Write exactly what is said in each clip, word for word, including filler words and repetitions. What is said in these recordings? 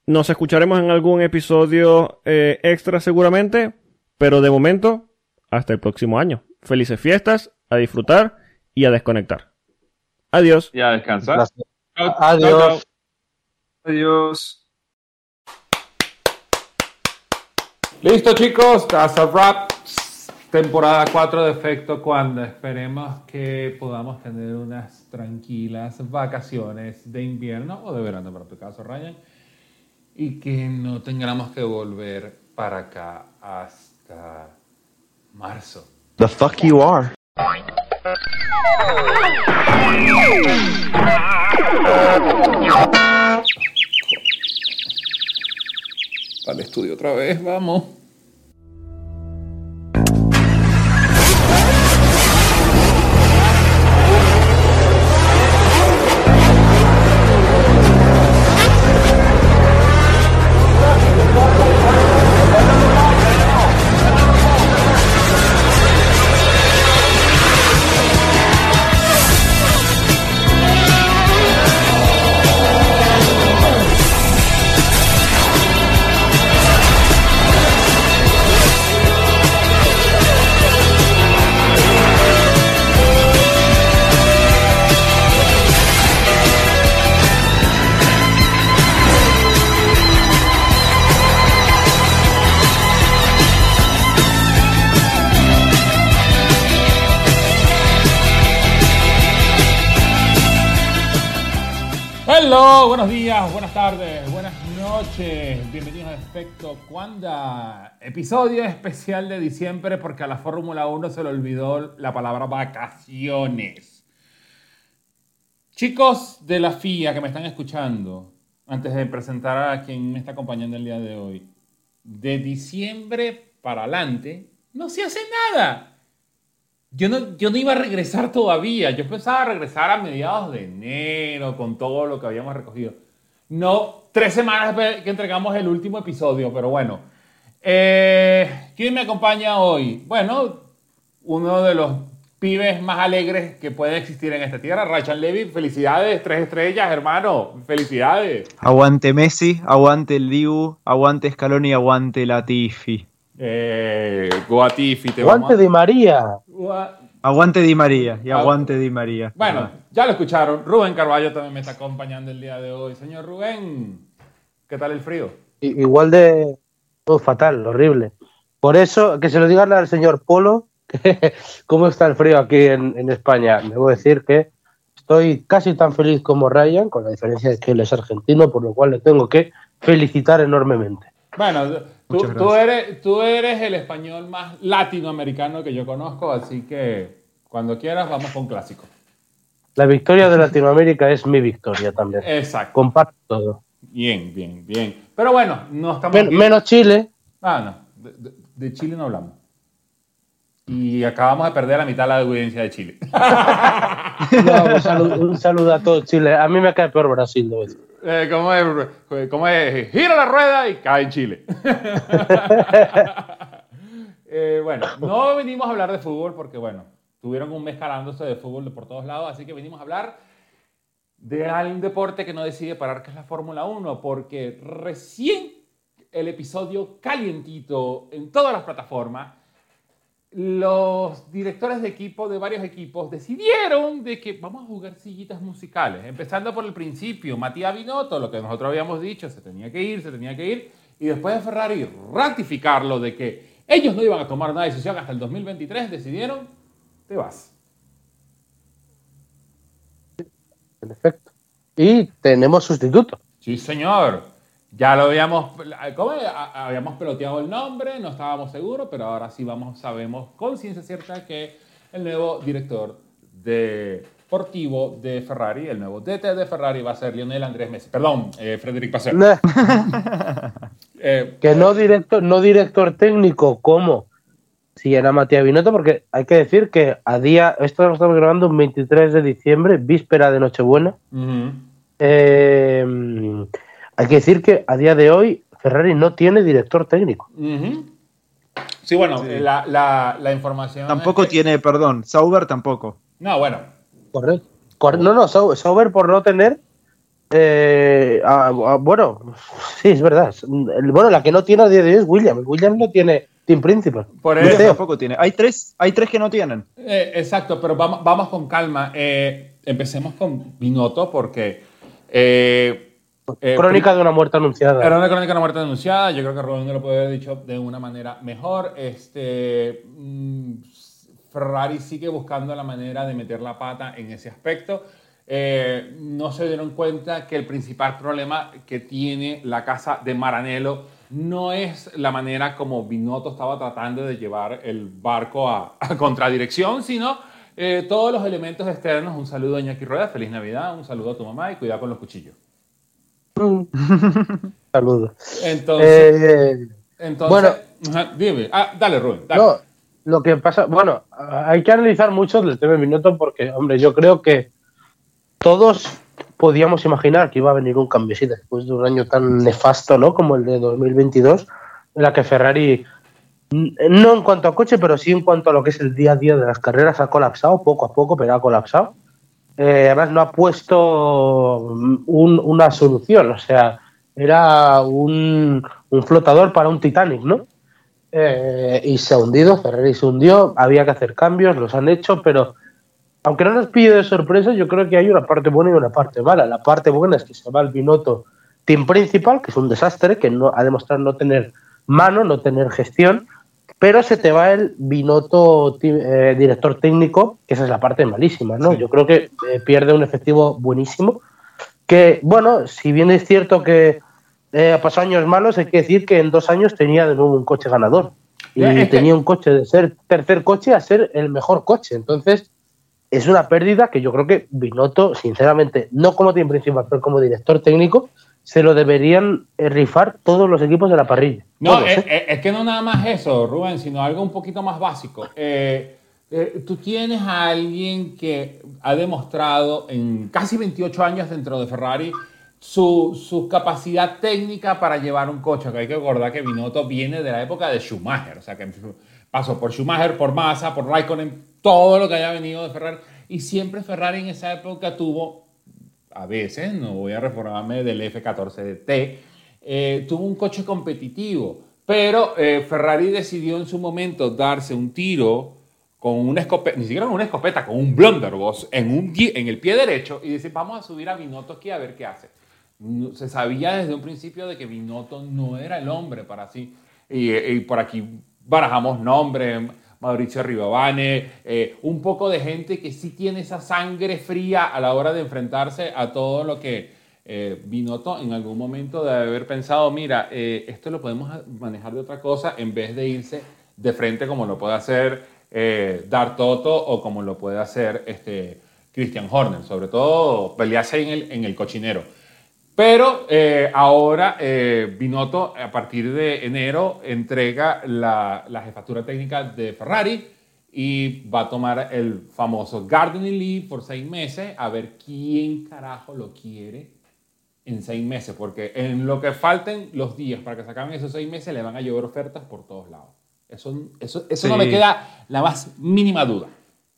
Nos escucharemos en algún episodio eh, extra seguramente, pero de momento, hasta el próximo año. Felices fiestas, a disfrutar y a desconectar. Adiós. Y a descansar. Adiós. Adiós. Listo, chicos, that's a wrap. Temporada cuatro de Efecto Cuando. Esperemos que podamos tener unas tranquilas vacaciones de invierno o de verano, para tu caso, Ryan, y que no tengamos que volver para acá hasta marzo. The fuck you are. Al estudio otra vez, vamos. Hello, buenos días, buenas tardes, buenas noches. Bienvenidos a Efecto Cuanda. Episodio especial de diciembre porque a la Fórmula uno se le olvidó la palabra vacaciones. Chicos de la F I A que me están escuchando, antes de presentar a quien me está acompañando el día de hoy, de diciembre para adelante no se hace nada. Yo no, yo no iba a regresar todavía. Yo pensaba regresar a mediados de enero con todo lo que habíamos recogido. No, tres semanas después que entregamos el último episodio, pero bueno. Eh, ¿Quién me acompaña hoy? Bueno, uno de los pibes más alegres que puede existir en esta tierra, Rachan Levy. Felicidades, tres estrellas, hermano. Felicidades. Aguante Messi, aguante el Dibu, aguante Scaloni y aguante Latifi. Eh, Guatifi, te Aguante vamos a... Di María. Gua... Aguante Di María y aguante Di María. Bueno, ah. ya lo escucharon. Rubén Carballo también me está acompañando el día de hoy. Señor Rubén, ¿qué tal el frío? I- igual de... Oh, fatal, horrible. Por eso, que se lo digan al señor Polo, que cómo está el frío aquí en, en España. Debo decir que estoy casi tan feliz como Ryan, con la diferencia de que él es argentino, por lo cual le tengo que felicitar enormemente. Bueno, tú, tú, eres, tú eres el español más latinoamericano que yo conozco, así que cuando quieras vamos con clásico. La victoria de Latinoamérica es mi victoria también. Exacto. Comparto todo. Bien, bien, bien. Pero bueno, no estamos... Men- menos Chile. Ah, no. De, de, de Chile no hablamos. Y acabamos de perder la mitad de la audiencia de Chile. No, un, saludo, un saludo a todo Chile. A mí me cae peor Brasil, debo decir. Eh, ¿cómo, es, ¿Cómo es? Gira la rueda y cae en Chile. eh, bueno, no venimos a hablar de fútbol porque, bueno, tuvieron un mes calándose de fútbol por todos lados, así que venimos a hablar de un deporte que no decide parar, que es la Fórmula uno, porque recién el episodio calientito en todas las plataformas, los directores de equipo de varios equipos decidieron de que vamos a jugar sillitas musicales, empezando por el principio. Matías Binotto, lo que nosotros habíamos dicho, se tenía que ir, se tenía que ir, y después de Ferrari ratificarlo de que ellos no iban a tomar una decisión hasta el dos mil veintitrés, decidieron, te vas. En efecto. Y tenemos sustituto. Sí, señor. Ya lo habíamos, ¿cómo? Habíamos peloteado el nombre, no estábamos seguros, pero ahora sí vamos, sabemos con ciencia cierta que el nuevo director deportivo de Ferrari, el nuevo D T de Ferrari va a ser Lionel Andrés Messi. Perdón, eh, Frédéric Vasseur. eh, que no director, no director técnico, ¿cómo? Si era Matías Binotto, porque hay que decir que a día, esto lo estamos grabando un veintitrés de diciembre, víspera de Nochebuena. Uh-huh. Eh, hay que decir que a día de hoy Ferrari no tiene director técnico. Uh-huh. Sí, bueno, Sí. La, la, la información... Tampoco es que... tiene, perdón, Sauber tampoco. No, bueno. Correcto. Cor- no, no, Sau- Sauber por no tener Eh, ah, ah, bueno, sí, es verdad. El- Bueno, la que no tiene a día de hoy es Williams. Williams no tiene team principal. Por Ni Williams eso. C E O. tampoco tiene. Hay tres, hay tres que no tienen. Eh, exacto, pero vamos, vamos con calma. Eh, empecemos con Binotto porque eh, eh, Crónica pri- de una muerte anunciada. era una crónica de una muerte denunciada. Yo creo que Rubén lo puede haber dicho de una manera mejor. Este, mm, Ferrari sigue buscando la manera de meter la pata en ese aspecto. Eh, no se dieron cuenta que el principal problema que tiene la casa de Maranello no es la manera como Binotto estaba tratando de llevar el barco a, a contradirección, sino eh, todos los elementos externos. Un saludo a Iñaki Rueda, feliz Navidad, un saludo a tu mamá y cuidado con los cuchillos. Saludos. Entonces, Eh, entonces, bueno, ajá, dime, ah, dale Rubén, dale. no, lo que pasa, bueno, hay que analizar mucho el tema de Binotto porque, hombre, yo creo que todos podíamos imaginar que iba a venir un cambio así después de un año tan nefasto, ¿no? Como el de dos mil veintidós, en la que Ferrari, no en cuanto a coche, pero sí en cuanto a lo que es el día a día de las carreras, ha colapsado poco a poco, pero ha colapsado. Eh, además, no ha puesto un- una solución, o sea, era un, un flotador para un Titanic, ¿no? Eh, y se ha hundido, Ferrari se hundió, había que hacer cambios, los han hecho, pero aunque no nos pille de sorpresa, yo creo que hay una parte buena y una parte mala. La parte buena es que se va el Binotto team principal, que es un desastre, que no, ha demostrado no tener mano, no tener gestión, pero se te va el Binotto eh, director técnico, que esa es la parte malísima, ¿no? Sí. Yo creo que eh, pierde un efectivo buenísimo, que, bueno, si bien es cierto que eh, ha pasado años malos, hay que decir que en dos años tenía de nuevo un coche ganador. Y Ya, es que- tenía un coche de ser tercer coche a ser el mejor coche. Entonces, es una pérdida que yo creo que Binotto, sinceramente, no como team principal, pero como director técnico, se lo deberían eh, rifar todos los equipos de la parrilla. No, Todos, es, ¿eh? es- es que no nada más eso, Rubén, sino algo un poquito más básico. Eh, eh, tú tienes a alguien que ha demostrado en casi veintiocho años dentro de Ferrari su, su capacidad técnica para llevar un coche. Que hay que recordar que Binotto viene de la época de Schumacher, o sea que pasó por Schumacher, por Massa, por Raikkonen, todo lo que haya venido de Ferrari. Y siempre Ferrari en esa época tuvo, a veces, no voy a reformarme del F catorce T, eh, tuvo un coche competitivo, pero eh, Ferrari decidió en su momento darse un tiro con una escopeta, ni siquiera con una escopeta, con un blunderbuss en, un, en el pie derecho y decir, vamos a subir a Binotto aquí a ver qué hace. Se sabía desde un principio de que Binotto no era el hombre para así. Y, y por aquí barajamos nombres, Mauricio Rivabane, eh, un poco de gente que sí tiene esa sangre fría a la hora de enfrentarse a todo lo que eh, Binotto en algún momento de haber pensado, mira, eh, esto lo podemos manejar de otra cosa en vez de irse de frente como lo puede hacer eh, Dar Toto o como lo puede hacer este, Christian Horner, sobre todo pelearse en el, en el cochinero. Pero eh, ahora eh, Binotto, a partir de enero, entrega la, la jefatura técnica de Ferrari y va a tomar el famoso gardening leave por seis meses a ver quién carajo lo quiere en seis meses. Porque en lo que falten los días para que se acaben esos seis meses le van a llover ofertas por todos lados. Eso, eso, eso Sí. no me queda la más mínima duda.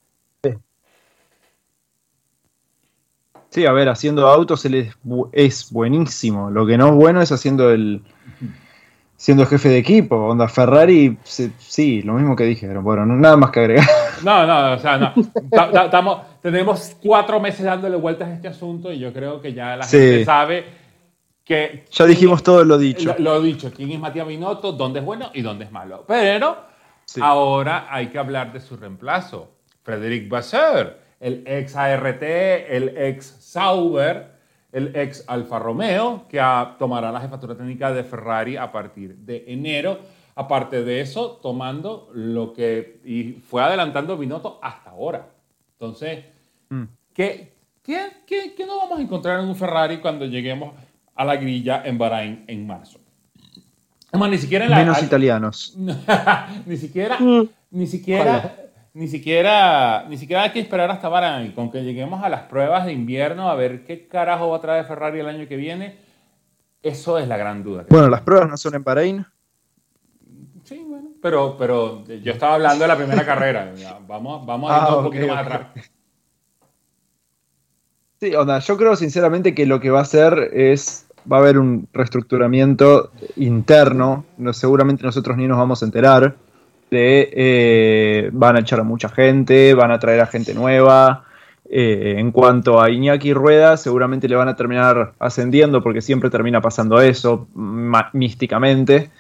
Sí, a ver, haciendo autos él es, bu- es buenísimo. Lo que no es bueno es haciendo el siendo jefe de equipo. Onda Ferrari, se- sí, lo mismo que dije, pero bueno, no, nada más que agregar. No, no, o sea, no. Ta- ta- Estamos, tenemos cuatro meses dándole vueltas a este asunto y yo creo que ya la Sí. gente sabe que... Ya dijimos todo lo dicho. Lo, lo dicho, quién es Matías Binotto, dónde es bueno y dónde es malo. Pero Sí. ahora hay que hablar de su reemplazo, Frédéric Vasseur, el ex A R T, el ex Sauber, el ex Alfa Romeo, que a- tomará la jefatura técnica de Ferrari a partir de enero. Aparte de eso, tomando lo que y fue adelantando Binotto hasta ahora. Entonces, Mm. ¿qué, qué, qué, qué nos vamos a encontrar en un Ferrari cuando lleguemos a la grilla en Bahrein en marzo? Además, ni siquiera en la, Menos al- italianos. ni siquiera, Mm. ni siquiera, ni siquiera, ni siquiera hay que esperar hasta Bahrein. Con que lleguemos a las pruebas de invierno a ver qué carajo va a traer Ferrari el año que viene, eso es la gran duda. Bueno, las pruebas no son en Bahrein. Sí, bueno, pero, pero yo estaba hablando de la primera carrera. Ya, Vamos, vamos a Ah, irnos un ok, poquito más ok. atrás. Sí, onda, yo creo sinceramente que lo que va a hacer es, va a haber un reestructuramiento interno, no, seguramente nosotros ni nos vamos a enterar, de, eh, van a echar a mucha gente, van a traer a gente nueva. Eh, en cuanto a Iñaki Rueda, seguramente le van a terminar ascendiendo, porque siempre termina pasando eso, místicamente.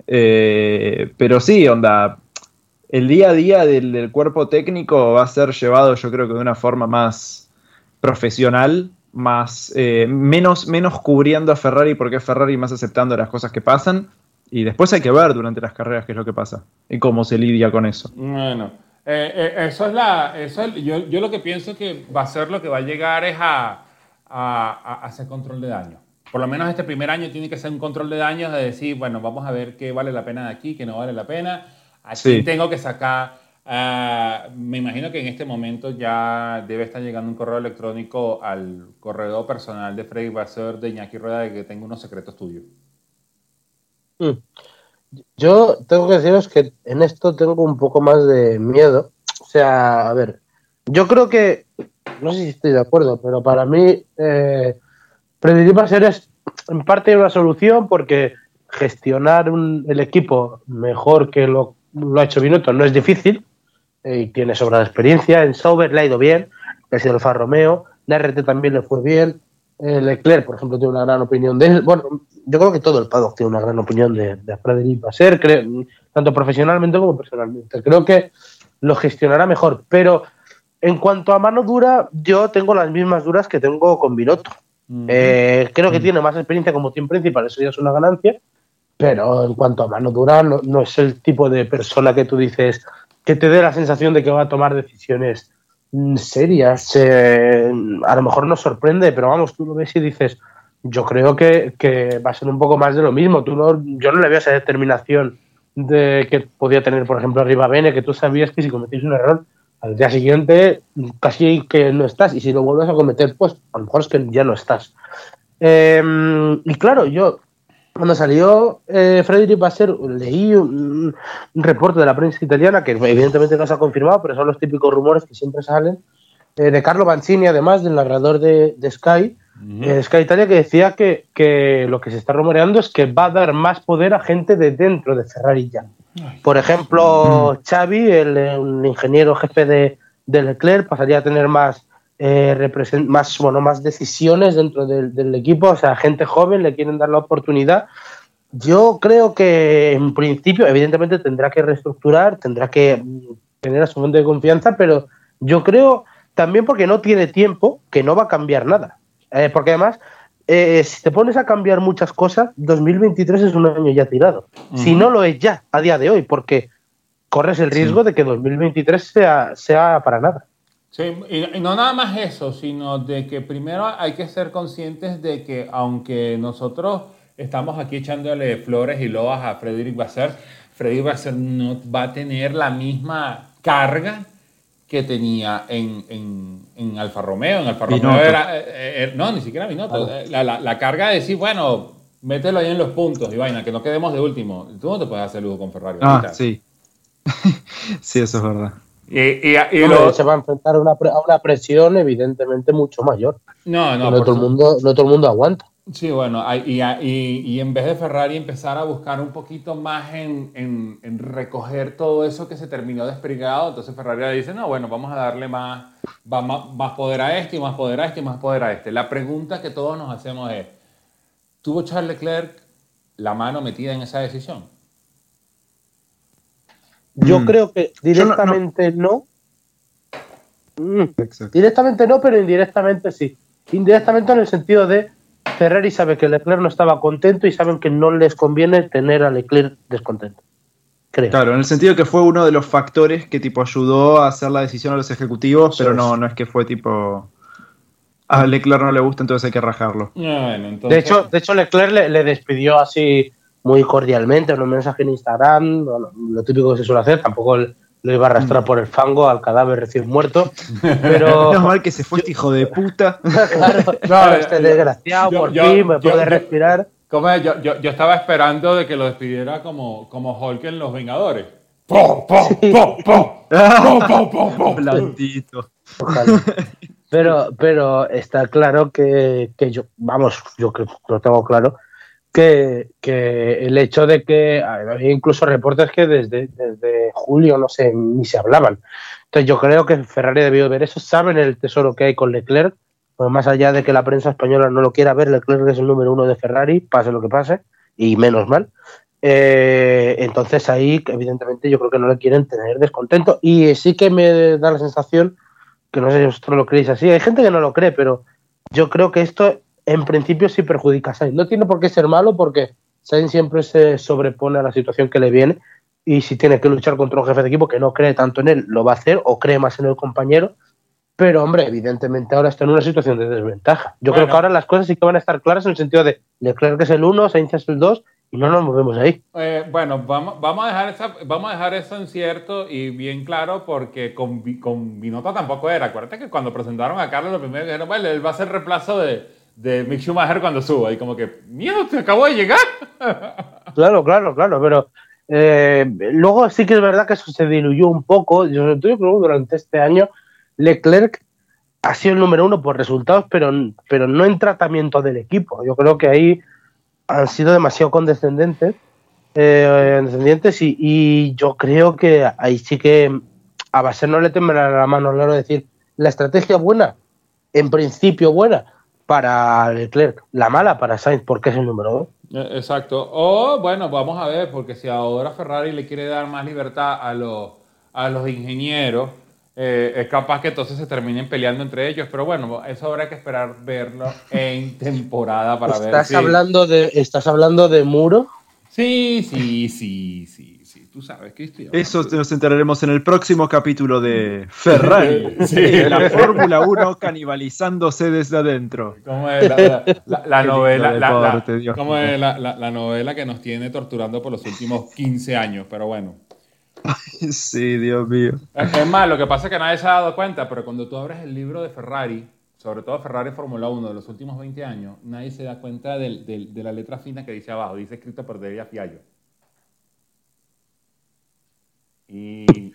Eh, pero sí, onda, el día a día del, del cuerpo técnico va a ser llevado, yo creo que de una forma más profesional, más eh, menos, menos cubriendo a Ferrari porque es Ferrari, más aceptando las cosas que pasan, y después hay que ver durante las carreras qué es lo que pasa y cómo se lidia con eso. Bueno, eh, eh, eso es la, eso es, yo, yo lo que pienso que va a ser lo que va a llegar es a, a, a hacer control de daño. Por lo menos este primer año tiene que ser un control de daños, de decir, bueno, vamos a ver qué vale la pena de aquí, qué no vale la pena. Aquí Sí. tengo que sacar, uh, me imagino que en este momento ya debe estar llegando un correo electrónico al correo personal de Freddy Vasseur de Iñaki Rueda de que tengo unos secretos tuyos. Mm. Yo tengo que deciros que en esto tengo un poco más de miedo. O sea, a ver, yo creo que, no sé si estoy de acuerdo, pero para mí eh, Freddy Vasseur es en parte una solución porque gestionar un, el equipo mejor que lo, lo ha hecho Binotto no es difícil, eh, y tiene sobra de experiencia. En Sauber le ha ido bien, ha sido el Alfa Romeo, la R T también le fue bien, eh, Leclerc, por ejemplo, tiene una gran opinión de él. Bueno, yo creo que todo el paddock tiene una gran opinión de, de Freddy Vasseur, creo, tanto profesionalmente como personalmente. Creo que lo gestionará mejor, pero en cuanto a mano dura, yo tengo las mismas duras que tengo con Binotto. Uh-huh. Eh, creo que uh-huh. tiene más experiencia como team principal, eso ya es una ganancia, pero en cuanto a mano dura, no, no es el tipo de persona que tú dices que te dé la sensación de que va a tomar decisiones serias. Eh, a lo mejor nos sorprende, pero vamos, tú lo ves y dices, yo creo que, que va a ser un poco más de lo mismo. Tú no, yo no le veo esa determinación de que podía tener, por ejemplo, Rivabene, que tú sabías que si cometís un error, al día siguiente casi que no estás, y si lo vuelves a cometer, pues a lo mejor es que ya no estás. Eh, y claro, yo cuando salió eh, Freddy Vasseur leí un, un reporte de la prensa italiana que evidentemente no se ha confirmado, pero son los típicos rumores que siempre salen, eh, de Carlo Banzini, además del narrador de, de Sky, uh-huh. eh, Sky Italia, que decía que, que lo que se está rumoreando es que va a dar más poder a gente de dentro de Ferrari ya. Por ejemplo, Xavi, el, el ingeniero jefe de, de Leclerc, pasaría a tener más, eh, represent- más, bueno, más decisiones dentro del, del equipo. O sea, gente joven, le quieren dar la oportunidad. Yo creo que en principio, evidentemente, tendrá que reestructurar, tendrá que tener a su fuente de confianza, pero yo creo también porque no tiene tiempo, que no va a cambiar nada. Eh, porque además, Eh, si te pones a cambiar muchas cosas, dos mil veintitrés es un año ya tirado. Uh-huh. Si no lo es ya, a día de hoy, porque corres el riesgo sí. de que dos mil veintitrés sea, sea para nada. Sí, y, y no nada más eso, sino de que primero hay que ser conscientes de que aunque nosotros estamos aquí echándole flores y loas a Frederic Vasseur, Frederic Vasseur no va a tener la misma carga que tenía en, en, en Alfa Romeo. En Alfa Romeo Binotto. era, eh, eh, no, ni siquiera Binotto. Ah. La, la, la carga de decir, bueno, mételo ahí en los puntos y vaina, que no quedemos de último. Tú no te puedes hacer lujo con Ferrari. Ah, ahorita. sí. Sí, eso es verdad. Y, y, y no, lo... se va a enfrentar a una, a una presión evidentemente mucho mayor. No, no, no, todo el mundo, no todo el mundo aguanta. Sí, bueno, y, y, y en vez de Ferrari empezar a buscar un poquito más en, en, en recoger todo eso que se terminó desplegado, entonces Ferrari dice, no, bueno, vamos a darle más, más, más poder a este, y más poder a este, y más poder a este. La pregunta que todos nos hacemos es, ¿tuvo Charles Leclerc la mano metida en esa decisión? Yo mm. creo que directamente no. no. Mm. Directamente no, pero indirectamente sí. Indirectamente en el sentido de Ferrari sabe que Leclerc no estaba contento y saben que no les conviene tener a Leclerc descontento. Creo. Claro, en el sentido que fue uno de los factores que tipo ayudó a hacer la decisión a los ejecutivos, Eso pero es. no, no es que fue tipo a Leclerc no le gusta, entonces hay que rajarlo. Bueno, entonces... De hecho, de hecho Leclerc le, le despidió así muy cordialmente en un mensaje en Instagram, bueno, lo típico que se suele hacer, tampoco lo iba a arrastrar por el fango al cadáver recién muerto, pero... No mal que se fue este hijo de puta. Claro, claro, este desgraciado, yo, por yo, fin me yo, puede yo, respirar. ¿Cómo es? Yo, yo, yo estaba esperando de que lo despidiera como, como Hulk en Los Vengadores. ¡Po, po, sí. po, po! ¡Po, po, po, po! Blandito. Ojalá. Pero, pero está claro que, que yo, vamos, yo creo, lo tengo claro, que, que el hecho de que había incluso reportes que desde, desde julio, no sé, ni se hablaban. Entonces yo creo que Ferrari debió ver eso, saben el tesoro que hay con Leclerc, pues más allá de que la prensa española no lo quiera ver, Leclerc es el número uno de Ferrari, pase lo que pase, y menos mal. Eh, entonces ahí, evidentemente, yo creo que no le quieren tener descontento. Y sí que me da la sensación, que no sé si vosotros lo creéis así, hay gente que no lo cree, pero yo creo que esto en principio sí perjudica a Sainz. No tiene por qué ser malo porque Sainz siempre se sobrepone a la situación que le viene y si tiene que luchar contra un jefe de equipo que no cree tanto en él, lo va a hacer o cree más en el compañero. Pero, hombre, evidentemente ahora está en una situación de desventaja. Yo bueno, creo que ahora las cosas sí que van a estar claras en el sentido de Leclerc es el uno, Sainz es el dos y no nos movemos ahí. Eh, bueno, vamos, vamos, a dejar esa, vamos a dejar eso en cierto y bien claro porque con, con Binotto tampoco era. Acuérdate que cuando presentaron a Carlos lo primero que dijeron, bueno, él va a ser reemplazo de, de Mick Schumacher cuando suba. Y como que, miedo, te acabo de llegar. Claro, claro, claro, pero eh, luego sí que es verdad que eso se diluyó un poco. Yo, yo creo que durante este año Leclerc ha sido el número uno por resultados, pero, pero no en tratamiento del equipo. Yo creo que ahí han sido demasiado condescendentes, eh, condescendientes y, y yo creo que ahí sí que a Basser no le temblará la mano, claro, decir, la estrategia buena, en principio buena, para Leclerc, la mala para Sainz, porque es el número dos. Exacto. O, bueno, vamos a ver, porque si ahora Ferrari le quiere dar más libertad a los, a los ingenieros, Eh, es capaz que entonces se terminen peleando entre ellos, pero bueno, eso habrá que esperar verlo en temporada para ¿Estás ver si... hablando de ¿Estás hablando de Muro? Sí, sí, sí, sí, sí, tú sabes que estoy hablando. Eso nos enteraremos en el próximo capítulo de Ferrari, sí, la Fórmula uno canibalizándose desde adentro. ¿Cómo es la, la, la, la novela? La, deporte, la, ¿Cómo es la, la, la novela que nos tiene torturando por los últimos quince años? Pero bueno. Sí, Dios mío. Es más, lo que pasa es que nadie se ha dado cuenta, pero cuando tú abres el libro de Ferrari, sobre todo Ferrari Fórmula uno de los últimos veinte años, nadie se da cuenta de, de, de la letra fina que dice abajo, dice escrito por Delia Fiallo. Y...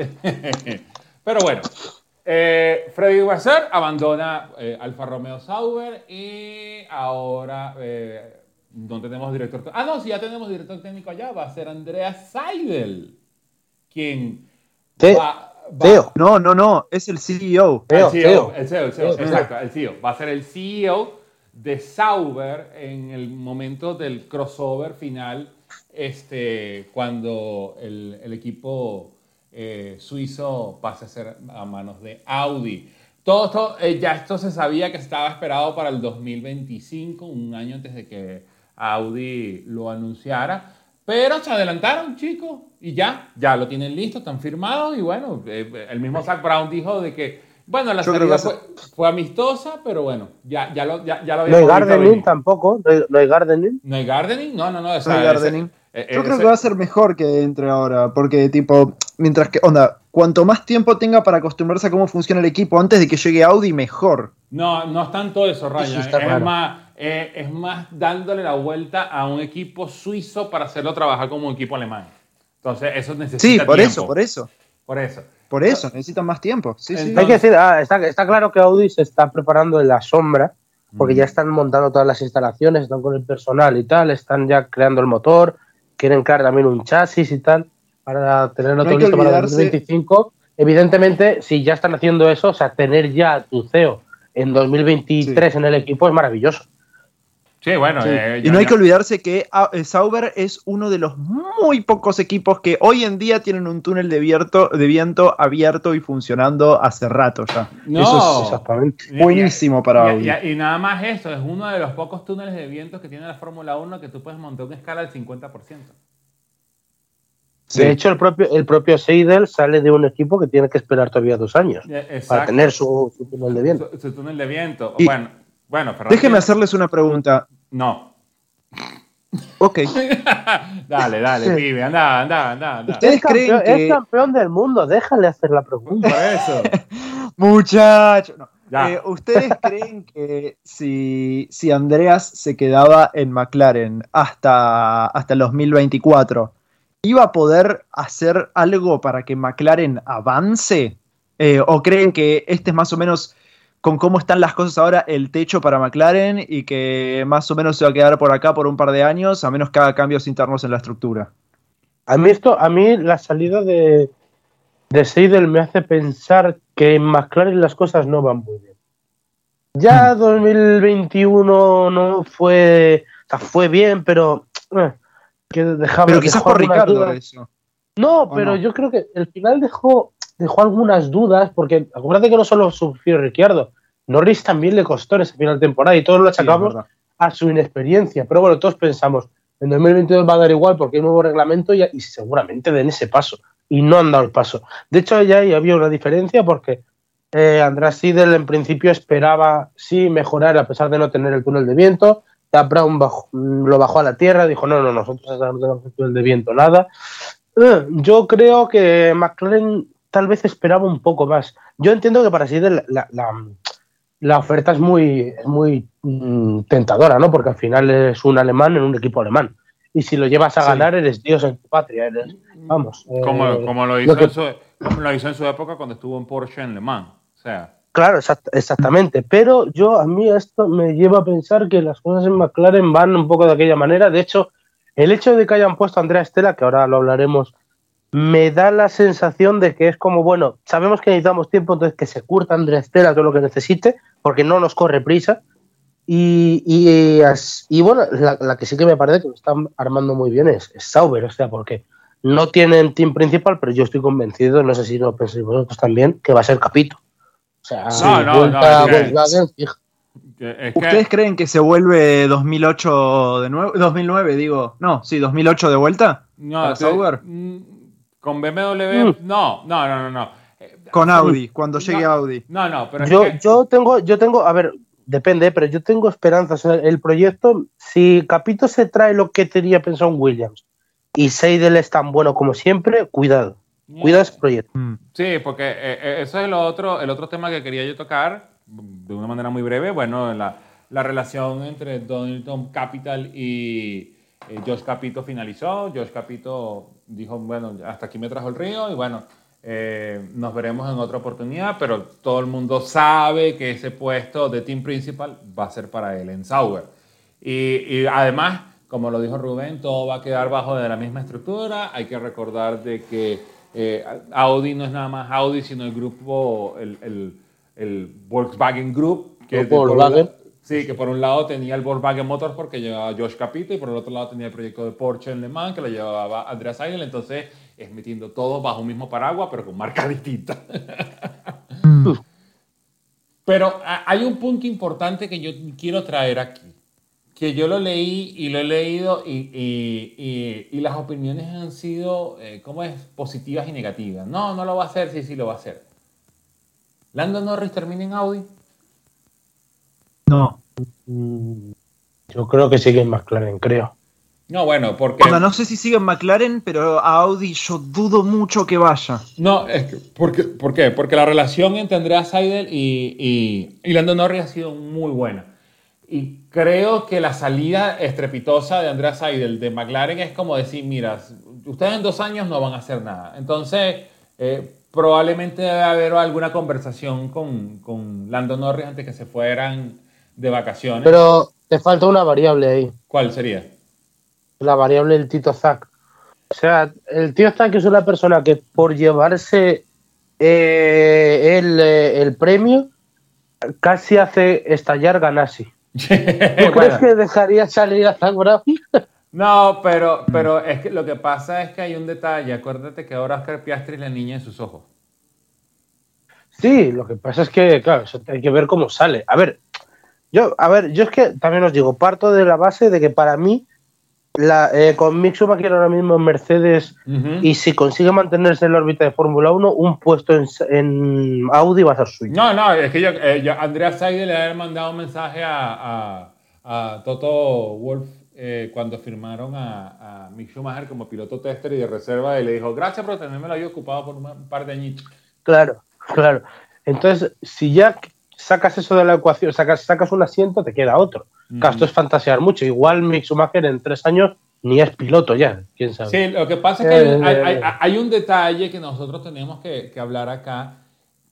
pero bueno, eh, Freddy Vasseur abandona eh, Alfa Romeo Sauber y ahora eh, no tenemos director... Ah, no, sí, ya tenemos director técnico allá, va a ser Andreas Seidel. Quien Te, va, va Teo. No, no, no, es el C E O. El C E O, Teo. el C E O, el C E O, exacto, el C E O. Va a ser el C E O de Sauber en el momento del crossover final, este, cuando el, el equipo eh, suizo pase a ser a manos de Audi. Todo esto, eh, ya esto se sabía que estaba esperado para el dos mil veinticinco, un año antes de que Audi lo anunciara. Pero se adelantaron, chicos, y ya, ya lo tienen listo, están firmados, y bueno, eh, el mismo Zak Brown dijo de que, bueno, la salida fue, fue amistosa, pero bueno, ya, ya lo, ya, ya lo habíamos visto. No hay gardening tampoco, no hay, no hay gardening. ¿No hay gardening? No, no, no. Esa, no hay gardening. Ese, Yo ese, creo que va a ser mejor que entre ahora, porque tipo, mientras que, onda, cuanto más tiempo tenga para acostumbrarse a cómo funciona el equipo antes de que llegue Audi, mejor. No, no es tanto eso, Ryan. Eso es, más, eh, es más dándole la vuelta a un equipo suizo para hacerlo trabajar como un equipo alemán. Entonces, eso necesita Sí, por tiempo. eso, por eso. Por eso. Por eso, necesitan más tiempo. Sí, Entonces, sí. Hay que decir, ah, está, está claro que Audi se está preparando en la sombra, porque mm. ya están montando todas las instalaciones, están con el personal y tal, están ya creando el motor, quieren crear también un chasis y tal, para tenerlo todo listo para dos mil veinticinco. Evidentemente, si ya están haciendo eso, o sea, tener ya tu C E O en dos mil veintitrés sí. en el equipo es maravilloso. Sí, bueno. Sí. Eh, y no hay que olvidarse que Sauber es uno de los muy pocos equipos que hoy en día tienen un túnel de viento, de viento abierto y funcionando hace rato ya. No, eso es exactamente buenísimo para Audi. Y, y, y nada más esto, es uno de los pocos túneles de viento que tiene la Fórmula uno que tú puedes montar una escala del cincuenta por ciento. Sí. De hecho, el propio, el propio Seidel sale de un equipo que tiene que esperar todavía dos años Exacto. para tener su, su túnel de viento. Su, su túnel de viento. Y, bueno, bueno, Ferrari. Déjeme hacerles una pregunta. No. Ok. dale, dale, sí. pibe, anda, anda, anda. anda. ¿Ustedes es creen campeón, que... Es campeón del mundo, déjale hacer la pregunta. Por eso. Muchachos. No. Eh, ¿Ustedes creen que si, si Andreas se quedaba en McLaren hasta, hasta el dos mil veinticuatro, iba a poder hacer algo para que McLaren avance? Eh, ¿O creen que este es más o menos con cómo están las cosas ahora, el techo para McLaren y que más o menos se va a quedar por acá por un par de años, a menos que haga cambios internos en la estructura. A mí esto, a mí la salida de, de Seidel me hace pensar que en McLaren las cosas no van muy bien. Ya hmm. dos mil veintiuno no fue, o sea, fue bien, pero eh, que dejaba. Pero quizás por Ricardo eso. No, pero no? Yo creo que el final dejó, dejó algunas dudas, porque acuérdate que no solo sufrió Ricciardo, Norris también le costó en ese final de temporada y todos lo achacamos sí, a su inexperiencia. Pero bueno, todos pensamos, en dos mil veintidós va a dar igual porque hay un nuevo reglamento y, y seguramente den ese paso. Y no han dado el paso. De hecho, ya había una diferencia porque eh, Andreas Seidel en principio esperaba sí mejorar a pesar de no tener el túnel de viento. Dan Brown bajó, lo bajó a la tierra, dijo no, no, nosotros no tenemos el túnel de viento, nada. Eh, yo creo que McLaren tal vez esperaba un poco más. Yo entiendo que para Seidel la, la, la oferta es muy, muy mm, tentadora, ¿no? Porque al final es un alemán en un equipo alemán. Y si lo llevas a sí. ganar, eres Dios en tu patria. Eres, vamos. Como, eh, como, lo hizo lo que... en su, como lo hizo en su época cuando estuvo en Porsche en Le Mans. O sea. Claro, exact, exactamente. Pero yo, a mí esto me lleva a pensar que las cosas en McLaren van un poco de aquella manera. De hecho, el hecho de que hayan puesto a Andrea Stella, que ahora lo hablaremos, me da la sensación de que es como, bueno, sabemos que necesitamos tiempo, entonces que se curta Andrea Stella todo lo que necesite, porque no nos corre prisa. Y, y, y bueno, la, la que sí que me parece que lo están armando muy bien es, es Sauber, o sea, porque no tienen team principal, pero yo estoy convencido, no sé si lo pensáis vosotros también, que va a ser Capito. O sea, no, no, vuelta no, es Volkswagen, que, es que, ¿ustedes creen que se vuelve dos mil ocho de nuevo? dos mil nueve, digo. No, sí, dos mil ocho de vuelta. No, para te, Sauber. Con B M W, mm. no, no, no, no, no. Con Audi, cuando llegue no, Audi. No, no, pero yo, es que... yo tengo, yo tengo, a ver, depende, pero yo tengo esperanzas. El proyecto, si Capito se trae lo que tenía pensado en Williams y Seidel es tan bueno como siempre, cuidado. Yeah. Cuidado ese proyecto. Sí, porque eh, eso es el otro, el otro tema que quería yo tocar de una manera muy breve. Bueno, la, la relación entre Donington Capital y eh, Josh Capito finalizó. Josh Capito dijo, bueno, hasta aquí me trajo el río y bueno, eh, nos veremos en otra oportunidad, pero todo el mundo sabe que ese puesto de team principal va a ser para él en Sauber. Y, y además, como lo dijo Rubén, todo va a quedar bajo de la misma estructura. Hay que recordar de que Eh, Audi no es nada más Audi, sino el grupo, el, el, el Volkswagen Group, que, Volkswagen. Por, sí, que por un lado tenía el Volkswagen Motors porque llevaba Josh Capito y por el otro lado tenía el proyecto de Porsche en Le Mans que lo llevaba Andreas Seidel. Entonces es metiendo todo bajo un mismo paraguas pero con marcas distintas. Pero hay un punto importante que yo quiero traer aquí, que yo lo leí y lo he leído y, y, y, y las opiniones han sido, eh, ¿cómo es? Positivas y negativas. No, no lo va a hacer, sí, sí lo va a hacer. ¿Lando Norris termina en Audi? No. Yo creo que sigue en McLaren, creo. No, bueno, porque... Bueno, no sé si sigue en McLaren, pero a Audi yo dudo mucho que vaya. No, es que, ¿por qué? ¿Por qué? Porque la relación entre Andreas Seidel y, y, y Lando Norris ha sido muy buena. Y creo que la salida estrepitosa de Andreas Seidel de McLaren es como decir, mira, ustedes en dos años no van a hacer nada. Entonces, eh, probablemente debe haber alguna conversación con, con Lando Norris antes que se fueran de vacaciones. Pero te falta una variable ahí. ¿Cuál sería? La variable del Tito Zack. O sea, el tío Zack es una persona que por llevarse eh, el, eh, el premio casi hace estallar Ganassi. ¿Tú bueno. crees que dejaría salir a Zack Brown? No, pero, pero es que lo que pasa es que hay un detalle. Acuérdate que ahora Oscar Piastri es la niña en sus ojos. Sí, lo que pasa es que, claro, eso hay que ver cómo sale. A ver, yo, a ver, yo es que también os digo, parto de la base de que para mí, la, eh, con Mick Schumacher ahora mismo en Mercedes, uh-huh. y si consigue mantenerse en la órbita de Fórmula uno, un puesto en, en Audi va a ser suyo. No, no, es que yo, eh, yo Andreas Seidel le había mandado un mensaje a, a, a Toto Wolff eh, cuando firmaron a, a Mick Schumacher como piloto tester y de reserva y le dijo, gracias por tenerme ahí ocupado por un par de añitos. Claro, claro. Entonces, si ya sacas eso de la ecuación, sacas, sacas un asiento, te queda otro. Mm. Claro, esto es fantasear mucho. Igual Mick Schumacher en tres años ni es piloto ya, quién sabe. Sí, lo que pasa es que hay, hay, hay, hay un detalle que nosotros tenemos que, que hablar acá,